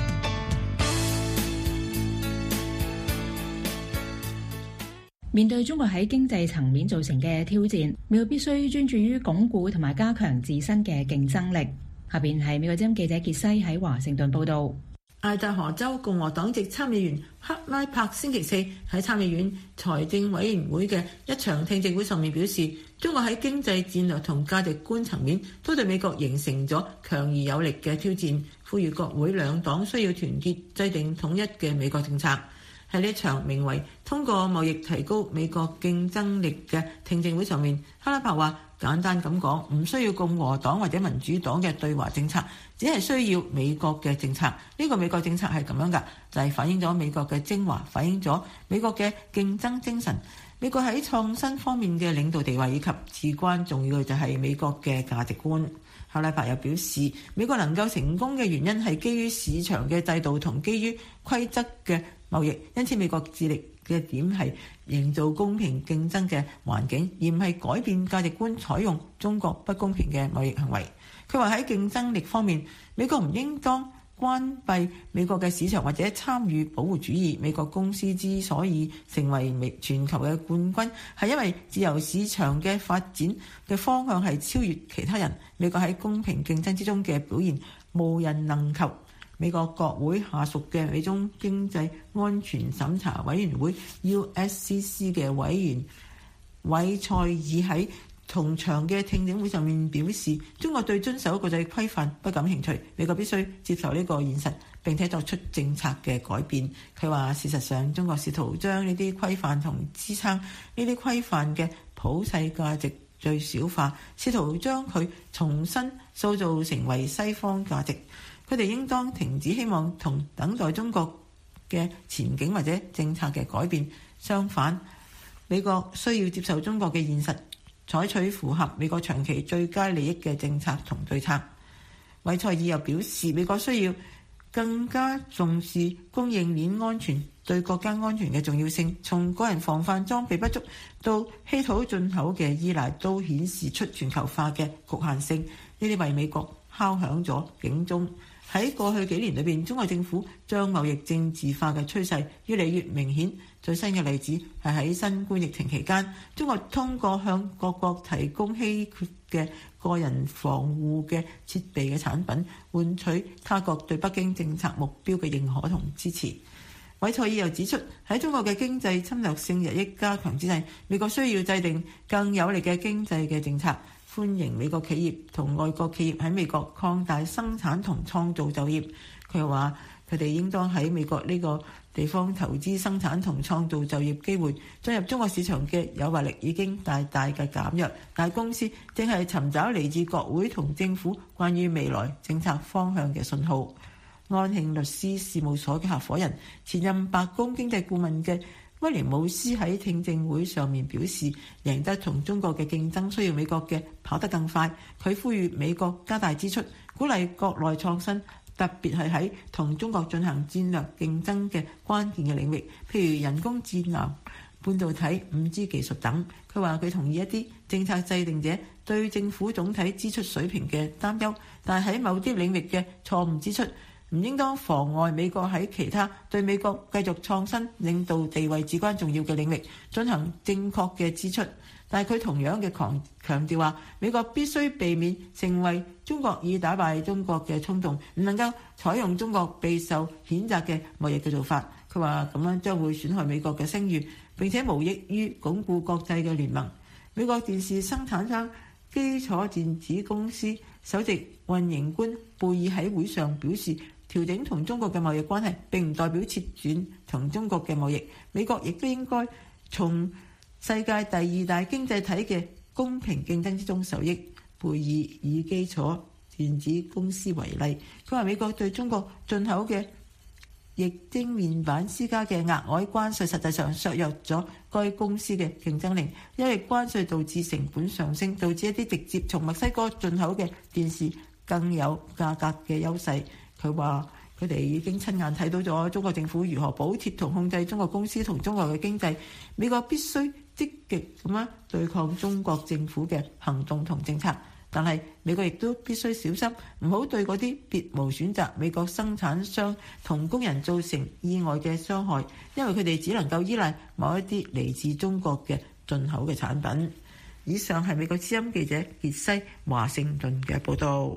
面對中國喺經濟層面造成嘅挑戰，美國必須專注於鞏固同埋加強自身嘅競爭力。下邊係美國之音記者傑西喺華盛頓報導。 愛達荷州共和黨籍參議員克拉柏星期四喺參議院財政委員會嘅一場聽證會上面表示，中國喺經濟戰略同價值觀層面都對美國形成咗強而有力嘅挑戰，呼籲國會兩黨需要團結制定統一嘅美國政策。喺呢場名為通過貿易提高美國競爭力嘅聽證會上面，克拉柏話簡單咁講，唔需要共和黨或者民主黨嘅對華政策，只係需要美國嘅政策。呢個美國政策係咁樣㗎，就係反映咗美國嘅精華，反映咗美國嘅競爭精神，美國喺創新方面嘅領導地位，以及至關重要嘅就係美國嘅價值觀。克拉柏又表示，美國能夠成功嘅原因係基於市場嘅制度同基於規則嘅貿易，因此美國致力嘅點係營造公平競爭嘅環境，而唔係改變價值觀，採用中國不公平嘅貿易行為。佢話喺競爭力方面，美國唔應當關閉美國嘅市場或者參與保護主義。美國公司之所以成為全球嘅冠軍，係因為自由市場嘅發展嘅方向係超越其他人。美國喺公平競爭之中嘅表現無人能及。美國國會下屬嘅美中經濟安全審查委員會 USCC 嘅委員韋塞爾喺同場嘅聽證會上面表示，中國對遵守國際規範不感興趣，美國必須接受呢個現實並且作出政策嘅改變。佢話事實上，中國試圖將呢啲規範同支撐呢啲規範嘅普世價值最小化，試圖將佢重新塑造成為西方價值。佢哋應當停止希望同等待中國嘅前景或者政策嘅改變。相反，美國需要接受中國嘅現實，採取符合美國長期最佳利益嘅政策同對策。韋塞爾又表示，美國需要更加重視供應鏈安全對國家安全嘅重要性，從個人防範裝備不足到稀土進口嘅依賴，都顯示出全球化嘅局限性。呢啲為美國敲響咗警鐘。喺過去幾年裏邊，中國政府將貿易政治化嘅趨勢越嚟越明顯。最新嘅例子係喺新冠疫情期間，中國通過向各國提供稀缺嘅個人防護嘅設備嘅產品，換取他國對北京政策目標嘅認可同支持。韋塞爾又指出，喺中國嘅經濟侵略性日益加強之際，美國需要制定更有力嘅經濟嘅政策，歡迎美國企業同外國企業喺美國擴大生產同創造就業。佢又話，佢哋應當喺美國呢個地方投資生產同創造就業機會。進入中國市場嘅誘惑力已經大大嘅減弱，但公司正係尋找嚟自國會同政府關於未來政策方向嘅信號。安慶律師事務所嘅合夥人、前任白宮經濟顧問嘅威廉姆斯喺聽證會上面表示，贏得同中國嘅競爭需要美國嘅跑得更快。佢呼籲美國加大支出，鼓勵國內創新，特別係喺同中國進行戰略競爭嘅關鍵嘅領域，譬如人工智能、半導體、5G 技術等。佢話佢同意一啲政策制定者對政府總體支出水平嘅擔憂，但係喺某啲領域嘅錯誤支出唔應當妨礙美國喺其他對美國繼續創新領導地位至關重要嘅領域進行正確嘅支出。但係佢同樣嘅強調話，美國必須避免成為中國以打敗中國嘅衝動，唔能夠採用中國備受譴責嘅貿易嘅做法。佢話咁樣將會損害美國嘅聲譽，並且無益於鞏固國際嘅聯盟。美國電視生產商基礎電子公司首席運營官貝爾喺會上表示，調整同中國嘅貿易關係並唔代表切斷同中國嘅貿易。美國亦都應該從世界第二大經濟體嘅公平競爭之中受益。貝爾以基礎電子公司為例，佢話美國對中國進口嘅液晶面板施加嘅額外關稅實際上削弱咗該公司嘅競爭力，因為關稅導致成本上升，導致一啲直接從墨西哥進口嘅電視更有價格嘅優勢。佢話佢哋已經親眼睇到咗中國政府如何補貼同控制中國公司同中國嘅經濟。美國必須積極咁樣對抗中國政府嘅行動同政策，但係美國亦都必須小心，唔好對嗰啲別無選擇美國生產商同工人造成意外嘅傷害，因為佢哋只能夠依賴某一啲嚟自中國嘅進口嘅產品。以上係美國之音記者傑西華盛頓嘅報導。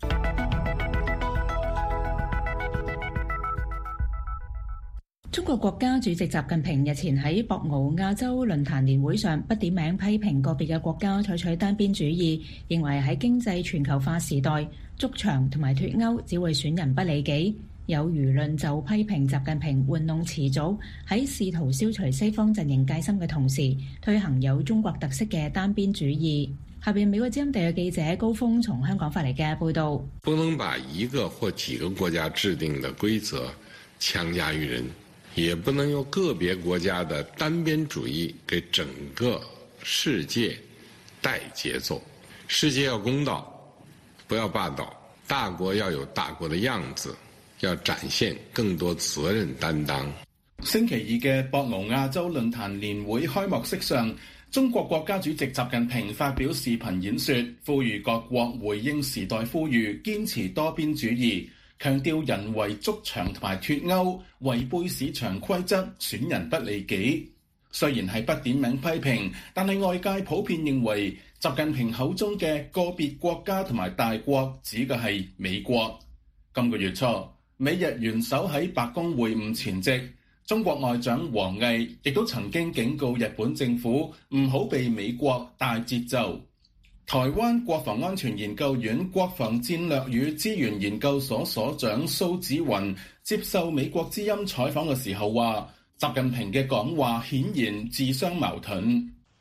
中國國家主席習近平日前喺博鰲亞洲論壇年會上不點名批評個別嘅國家採取單邊主義，認為喺經濟全球化時代，築牆同埋脫鈎只會損人不利己。有輿論就批評習近平玩弄遲早，喺試圖消除西方陣營戒心嘅同時，推行有中國特色嘅單邊主義。下邊美國之音地嘅記者高峰從香港發嚟嘅報導。 不能把一個或幾個國家制定的規則強加於人，也不能用個別國家的單邊主義給整個世界帶節奏。世界要公道，不要霸道，大國要有大國的樣子，要展現更多責任擔當。 星期二嘅博鰲亞洲論壇年會開幕式上，中國國家主席習近平發表視頻演說，呼籲各國回應時代呼籲，堅持多邊主義，強調人為築牆同埋脫鈎，違背市場規則，損人不利己。雖然係不點名批評，但係外界普遍認為習近平口中嘅個別國家同埋大國指嘅係美國。今個月初，美日元首喺白宮會晤前夕，中國外長王毅亦都曾經警告日本政府唔好被美國帶節奏。台灣國防安全研究院國防戰略與資源研究所所長蘇紫雲接受美國之音採訪嘅時候話，習近平嘅講話顯然自相矛盾。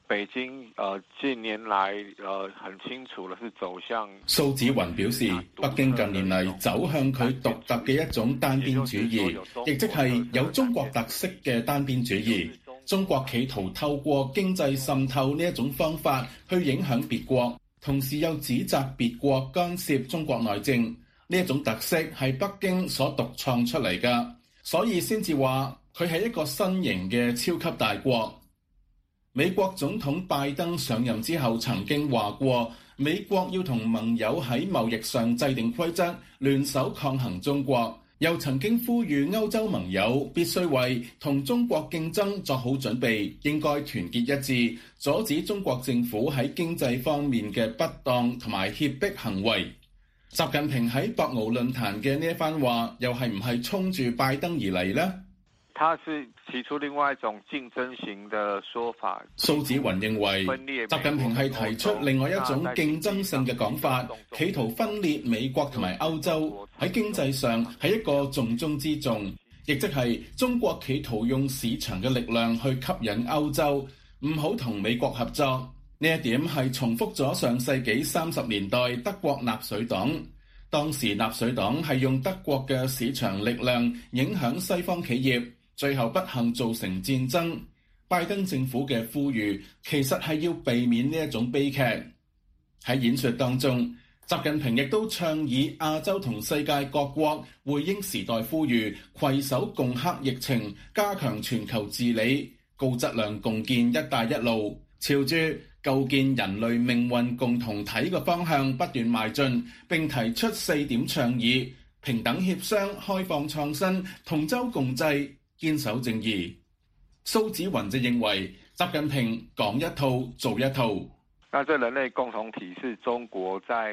北京近年來很清楚的是走向。 蘇紫雲表示，北京近年嚟走向佢獨特嘅一種單邊主義，亦即係有中國特色嘅單邊主義。中國企圖透過經濟滲透呢一種方法去影響別國，同時又指責別國干涉中國內政。呢一種特色係北京所獨創出嚟㗎，所以先至話佢係一個新型嘅超級大國。美國總統拜登上任之後曾經話過，美國要同盟友喺貿易上制定規則，聯手抗衡中國。又曾經呼籲歐洲盟友必須為同中國競爭作好準備，應該團結一致，阻止中國政府喺經濟方面嘅不當同埋脅迫行為。習近平喺博鰲論壇嘅呢一番話，又係唔係衝住拜登而嚟呢？ 他是提出另外一種競爭型的說法。 蘇紫雲認為，習近平係提出另外一種競爭性嘅講法，企圖分裂美國同埋歐洲，喺經濟上係一個重中之重，亦即係中國企圖用市場嘅力量去吸引歐洲，唔好同美國合作。呢一點係重複咗上世紀30年代德國納粹黨，當時納粹黨係用德國嘅市場力量影響西方企業，最後不幸造成戰爭。拜登政府嘅呼籲其實係要避免呢一種悲劇。喺演說當中，習近平亦都倡議亞洲同世界各國回應時代呼籲，攜手共克疫情，加強全球治理，高質量共建一帶一路，朝住構建人類命運共同體嘅方向不斷邁進，並提出4點倡議：平等協商、開放創新、同舟共濟、堅守正義。蘇紫雲就認為習近平講一套做一套。 那這人類共同體是中國在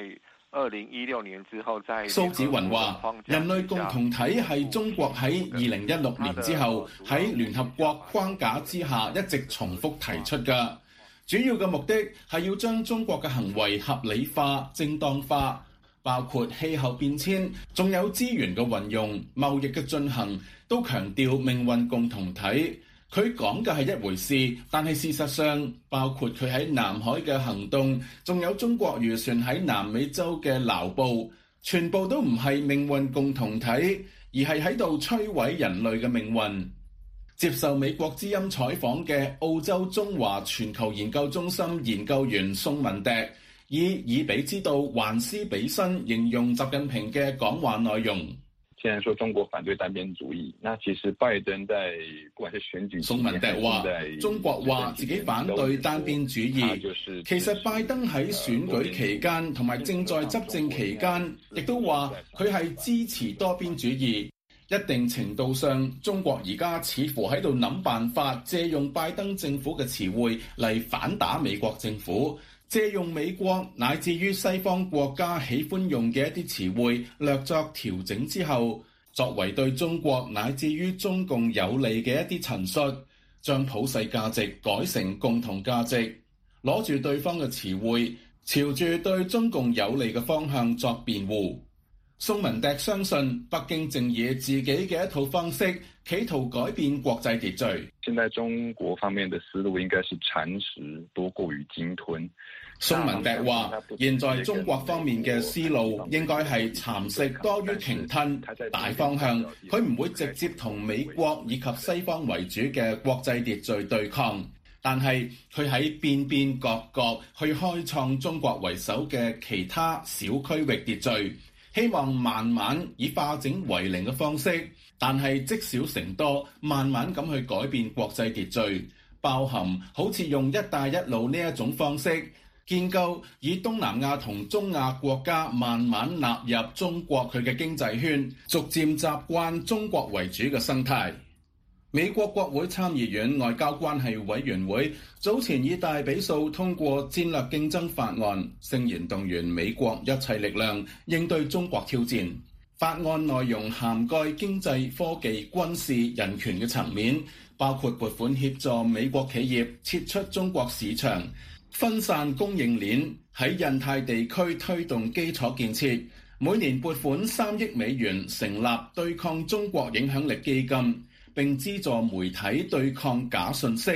2016年之後在蘇紫雲話，人類共同體係中國喺2016年之後喺聯合國框架之下一直重複提出㗎。主要嘅目的係要將中國嘅行為合理化、正當化，包括氣候變遷，仲有資源嘅運用、貿易嘅進行，都強調命運共同體。佢講嘅係一回事，但係事實上，包括佢喺南海嘅行動，仲有中國漁船喺南美洲嘅撈捕，全部都唔係命運共同體，而係喺度摧毀人類嘅命運。接受美國之音採訪嘅澳洲中華全球研究中心研究員宋文迪以以彼之道還施彼身形容習近平嘅講話內容。 既然說中國反對單邊主義，那其實拜登在不管是選舉， 宋文迪話中國話自己反對單邊主義，其實拜登喺選舉期間同埋正在執政期間，亦都話佢係支持多邊主義。一定程度上，中國而家似乎喺度諗辦法，借用拜登政府嘅詞彙嚟反打美國政府，借用美國乃至於西方國家喜歡用嘅一啲詞彙略作調整之後，作為對中國乃至於中共有利嘅一啲陳述，將普世價值改成共同價值，攞住對方嘅詞彙，朝住對中共有利嘅方向作辯護。宋文迪相信北京正以自己嘅一套方式企圖改變國際秩序。 現在中國方面的思路應該是蠶食多過於鯨吞。 宋文迪話，現在中國方面嘅思路應該係蠶食多於鯨吞，大方向佢唔會直接同美國以及西方為主嘅國際秩序對抗，但係佢喺邊邊角角去開創中國為首嘅其他小區域秩序。希望慢慢以化整為零嘅方式，但係積少成多，慢慢咁去改變國際秩序，包含好似用一帶一路呢一種方式，建構以東南亞同中亞國家慢慢納入中國佢嘅經濟圈，逐漸習慣中國為主嘅生態。美國國會參議院外交關係委員會早前以大比數通過戰略競爭法案，聲言動員美國一切力量應對中國挑戰。法案內容涵蓋經濟、科技、軍事、人權嘅層面，包括撥款協助美國企業撤出中國市場，分散供應鏈，喺印太地區推動基礎建設，每年撥款3億美元成立對抗中國影響力基金，並資助媒體對抗假信息，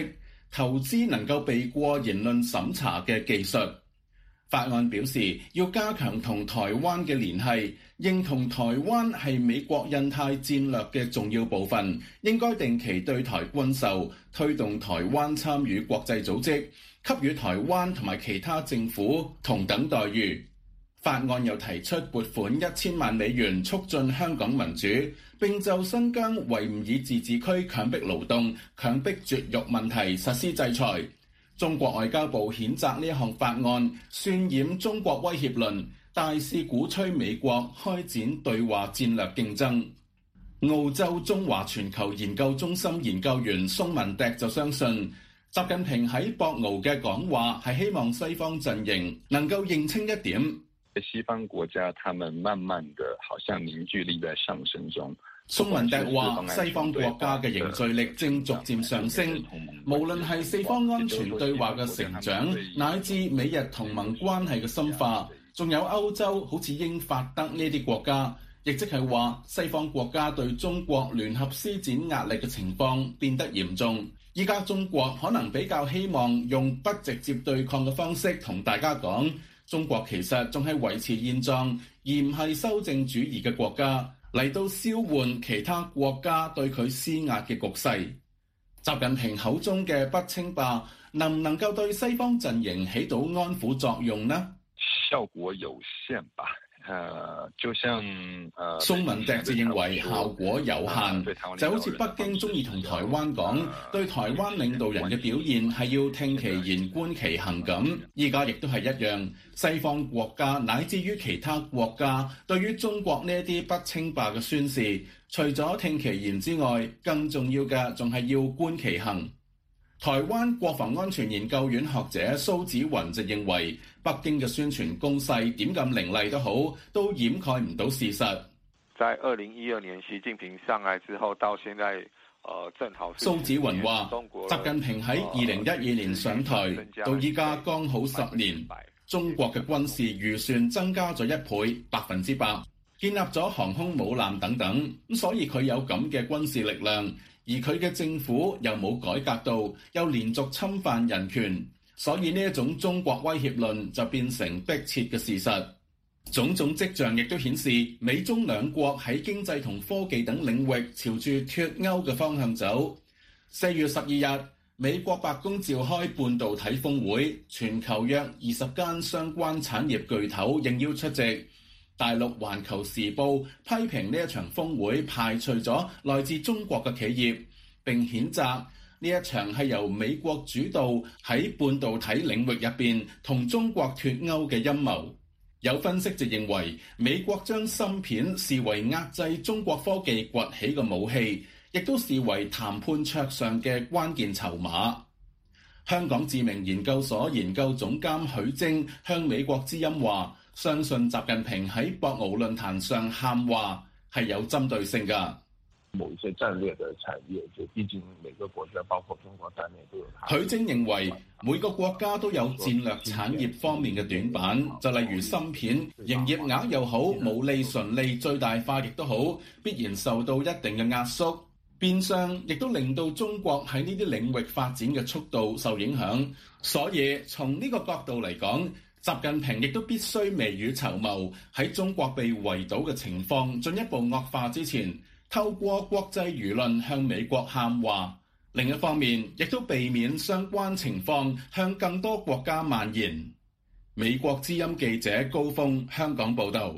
投資能夠避過言論審查嘅技術。法案表示要加強同台灣嘅聯繫，認同台灣係美國印太戰略嘅重要部分，應該定期對台軍售，推動台灣參與國際組織，給予台灣同埋其他政府同等待遇。法案又提出撥款1000萬美元促進香港民主，並就新疆維吾爾自治區強迫勞動、強迫絕育問題實施制裁。中國外交部譴責呢一項法案，渲染中國威脅論，大肆鼓吹美國開展對華戰略競爭。澳洲中華全球研究中心研究員宋文迪就相信，習近平喺博鰲嘅講話係希望西方陣營能夠認清一點， 西方國家他們慢慢的好像凝聚力在上升中。 宋文迪話：西方國家嘅凝聚力正逐漸上升，無論係四方安全對話嘅成長，乃至美日同盟關係嘅深化，仲有歐洲好似英法德呢啲國家，亦即係話西方國家對中國聯合施展壓力嘅情況變得嚴重。依家中國可能比較希望用不直接對抗嘅方式同大家講，中國其實仲係維持現狀，而唔係修正主義嘅國家，嚟到消緩其他國家對佢施壓嘅局勢。習近平口中嘅不稱霸，能唔能夠對西方陣營起到安撫作用呢？ 效果有限吧。就像宋文迪就認為效果有限，就好似北京中意同台灣講，對台灣領導人嘅表現係要聽其言觀其行咁。依家亦都係一樣，西方國家乃至於其他國家對於中國呢一啲不稱霸嘅宣示，除咗聽其言之外，更重要嘅仲係要觀其行。台灣國防安全研究院學者蘇紫雲就認為，北京嘅宣傳攻勢點咁凌厲都好，都掩蓋唔到事實。 在2012年習近平上來之後，到現在，正好蘇紫雲話，習近平喺2012年上台，到依家剛好10年，中國嘅軍事預算增加咗1倍，100%，建立咗航空母艦等等，咁所以佢有咁嘅軍事力量。而佢嘅政府又冇改革到，又連續侵犯人權，所以呢一種中國威脅論就變成迫切嘅事實。種種跡象亦都顯示，美中兩國喺經濟同科技等領域朝住脫歐嘅方向走。4月12日，美國白宮召開半導體峰會，全球約20間相關產業巨頭應邀出席。大陸《環球時報》批評呢一場峰會排除咗來自中國嘅企業，並譴責呢一場係由美國主導喺半導體領域入邊同中國脫歐嘅陰謀。有分析就認為，美國將芯片視為壓制中國科技崛起嘅武器，亦都視為談判桌上嘅關鍵籌碼。香港智明研究所研究總監許晶向美國之音話，相信習近平喺博鰲論壇上喊話係有針對性㗎。 某一些戰略的產業，就畢竟每個國家，包括中國在內都有它。 許晶認為每個國家都有戰略產業方面嘅短板，就例如芯片，營業額又好，毛利純利最大化亦都好，必然受到一定嘅壓縮，變相亦都令到中國喺呢啲領域發展嘅速度受影響。所以從呢個角度嚟講，習近平亦都必須未雨綢繆，喺中國被圍堵嘅情況進一步惡化之前，透過國際輿論向美國喊話。另一方面，亦都避免相關情況向更多國家蔓延。美國之音記者高峰香港報導。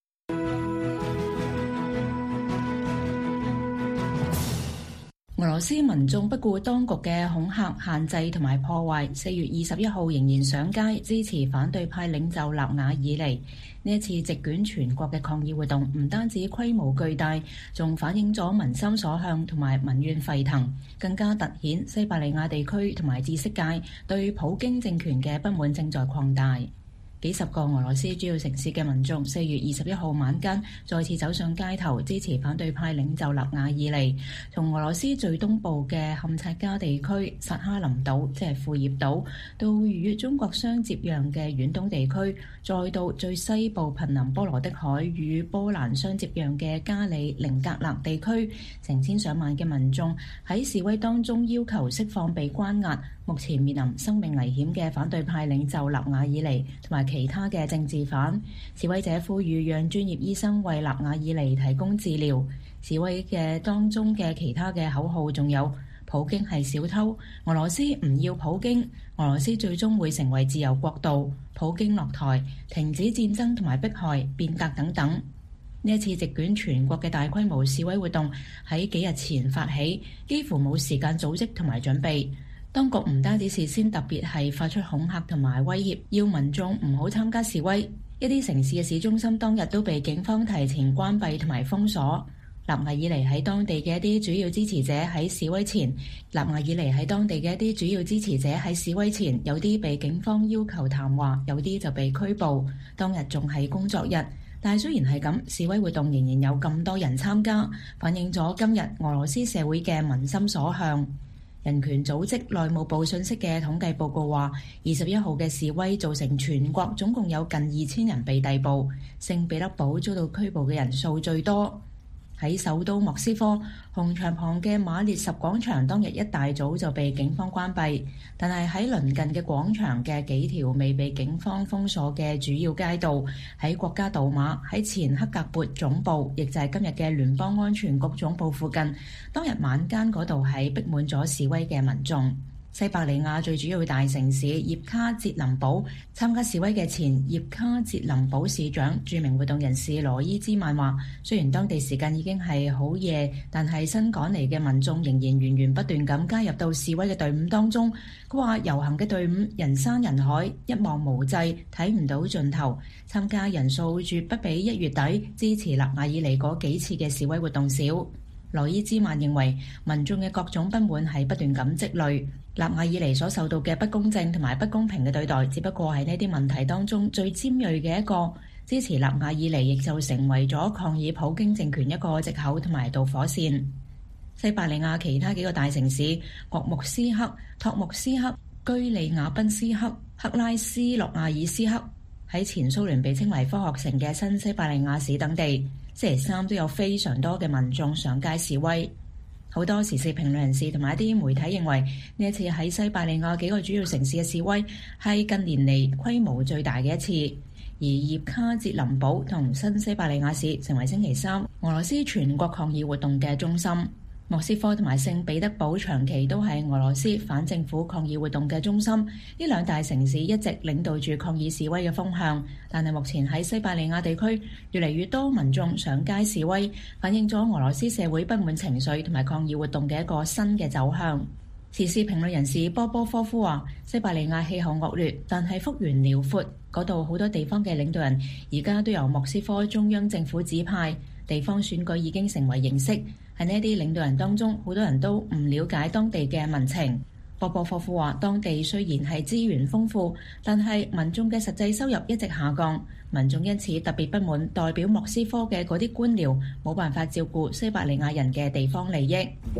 俄羅斯民眾不顧當局嘅恐嚇、限制同埋破壞，4月21號仍然上街支持反對派領袖納瓦爾尼。呢一次席捲全國嘅抗議活動唔單止規模巨大，仲反映咗民心所向同埋民怨沸騰，更加突顯西伯利亞地區同埋知識界對普京政權嘅不滿正在擴大。幾十個俄羅斯主要城市嘅民眾4月21號晚間再次走上街頭支持反對派領袖納瓦爾尼。從俄羅斯最東部嘅坎察加地區薩哈林島，即係庫頁島，到與中國相接壤嘅遠東地區，再到最西部瀕臨波羅的海與波蘭相接壤嘅加里寧格勒地區，成千上萬嘅民眾喺示威當中要求釋放被關押、 目前面臨生命危險嘅反對派領袖納瓦爾尼同埋其他嘅政治犯。示威者呼籲讓專業醫生為納瓦爾尼提供治療。示威嘅當中嘅其他嘅口號仲有普京係小偷、俄羅斯唔要普京、俄羅斯最終會成為自由國度、普京落台、停止戰爭同埋迫害、變革等等。呢一次席捲全國嘅大規模示威活動喺幾日前發起，幾乎冇時間組織同埋準備。當局唔單止事先特別係發出恐嚇同埋威脅，要民眾唔好參加示威。一啲城市嘅市中心當日都被警方提前關閉同埋封鎖。納瓦爾尼喺當地嘅一啲主要支持者喺示威前，有啲被警方要求談話，有啲就被拘捕。當日仲係工作日，但係雖然係咁，示威活動仍然有咁多人參加，反映咗今日俄羅斯社會嘅民心所向。人權組織內務部信息嘅統計報告話，21號嘅示威造成全國總共有近2000人被逮捕，聖彼得堡遭到拘捕嘅人數最多。喺首都莫斯科，紅場旁嘅馬列什廣場當日一大早就被警方關閉，但係喺鄰近嘅廣場嘅幾條未被警方封鎖嘅主要街道，喺國家杜馬、喺前克格勃總部，亦就係今日嘅聯邦安全局總部附近，當日晚間嗰度係逼滿咗示威嘅民眾。西伯利亞最主要大城市葉卡捷林堡，參加示威嘅前葉卡捷林堡市長、著名活動人士羅伊茲曼話，雖然當地時間已經係好夜，但係新趕嚟嘅民眾仍然源源不斷咁加入到示威嘅隊伍當中。佢話遊行嘅隊伍人山人海，一望無際，睇唔到盡頭，參加人數絕不比1月底支持納瓦爾尼嗰幾次嘅示威活動少。羅伊茲曼認為民眾嘅各種不滿係不斷咁積累，納瓦爾尼所受到嘅不公正同埋不公平嘅對待，只不過係呢啲問題當中最尖銳嘅一個。支持納瓦爾尼亦就成為咗抗議普京政權一個藉口同埋導火線。西伯利亞其他幾個大城市鄂木斯克、托木斯克、居里亞賓斯克、克拉斯諾亞爾斯克，喺前蘇聯被稱為科學城嘅新西伯利亞市等地，星期三都有非常多嘅民眾上街示威。好多時事評論人士同埋一啲媒體認為，呢一次喺西伯利亞幾個主要城市嘅示威係近年嚟規模最大嘅一次。而葉卡捷林堡同新西伯利亞市成為星期三俄羅斯全國抗議活動嘅中心。莫斯科同埋聖彼得堡長期都係俄羅斯反政府抗議活動嘅中心，呢兩大城市一直領導住抗議示威嘅風向。但係目前喺西伯利亞地區，越嚟越多民眾上街示威，反映咗俄羅斯社會不滿情緒同埋抗議活動嘅一個新嘅走向。時事評論人士波波科夫話：西伯利亞氣候惡劣，但係幅員遼闊，嗰度好多地方嘅領導人而家都由莫斯科中央政府指派，地方選舉已經成為形式。喺呢啲領導人當中，好多人都唔了解當地嘅民情。波波科夫話：當地雖然係資源豐富，但係民眾嘅實際收入一直下降，民眾因此特別不滿代表莫斯科嘅嗰啲官僚冇辦法照顧西伯利亞人嘅地方利益。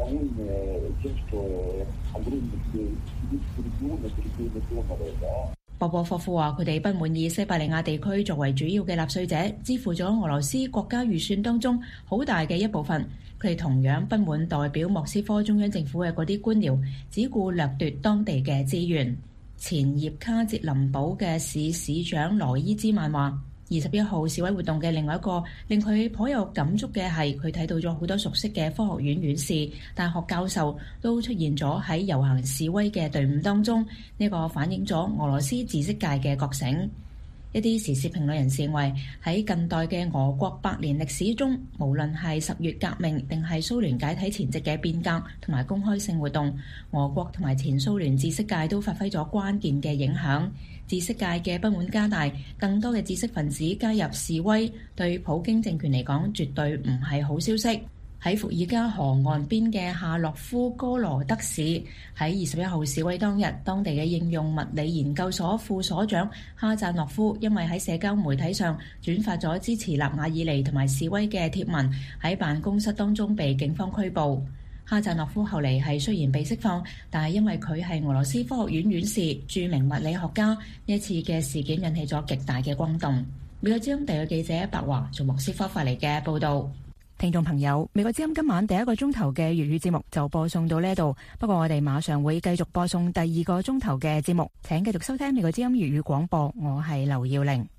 波波科夫話：佢哋不滿意西伯利亞地區作為主要嘅納稅者，支付咗俄羅斯國家預算當中好大嘅一部分。佢哋同樣不滿代表莫斯科中央政府嘅嗰啲官僚只顧掠奪當地嘅資源。前葉卡捷林堡嘅市市長羅伊茲曼話：21號示威活動嘅另外一個令佢頗有感觸嘅係，佢睇到咗好多熟悉嘅科學院院士、大學教授都出現咗喺遊行示威嘅隊伍當中。呢個反映咗俄羅斯知識界嘅覺醒。一啲時事評論人士認為，喺近代嘅俄國百年歷史中，無論係10月革命定係蘇聯解體前夕嘅變革同埋公開性活動，俄國同埋前蘇聯知識界都發揮咗關鍵嘅影響。知識界嘅不滿加大，更多嘅知識分子加入示威，對普京政權嚟講絕對唔係好消息。喺伏爾加河岸邊嘅夏洛夫哥羅德市，喺21號示威當日，當地嘅應用物理研究所副所長哈贊諾夫因為喺社交媒體上轉發咗支持納瓦爾尼同埋示威嘅貼文，喺辦公室當中被警方拘捕。哈贊諾夫後嚟係雖然被釋放，但係因為佢係俄羅斯科學院院士、著名物理學家，呢一次嘅事件引起咗極大嘅轟動。美國之音地嘅記者白華從莫斯科發嚟嘅報導。 聽眾朋友，美國之音今晚第一個鐘頭嘅粵語節目就播送到呢度，不過我哋馬上會繼續播送第二個鐘頭嘅節目，請繼續收聽美國之音粵語廣播，我係劉耀玲。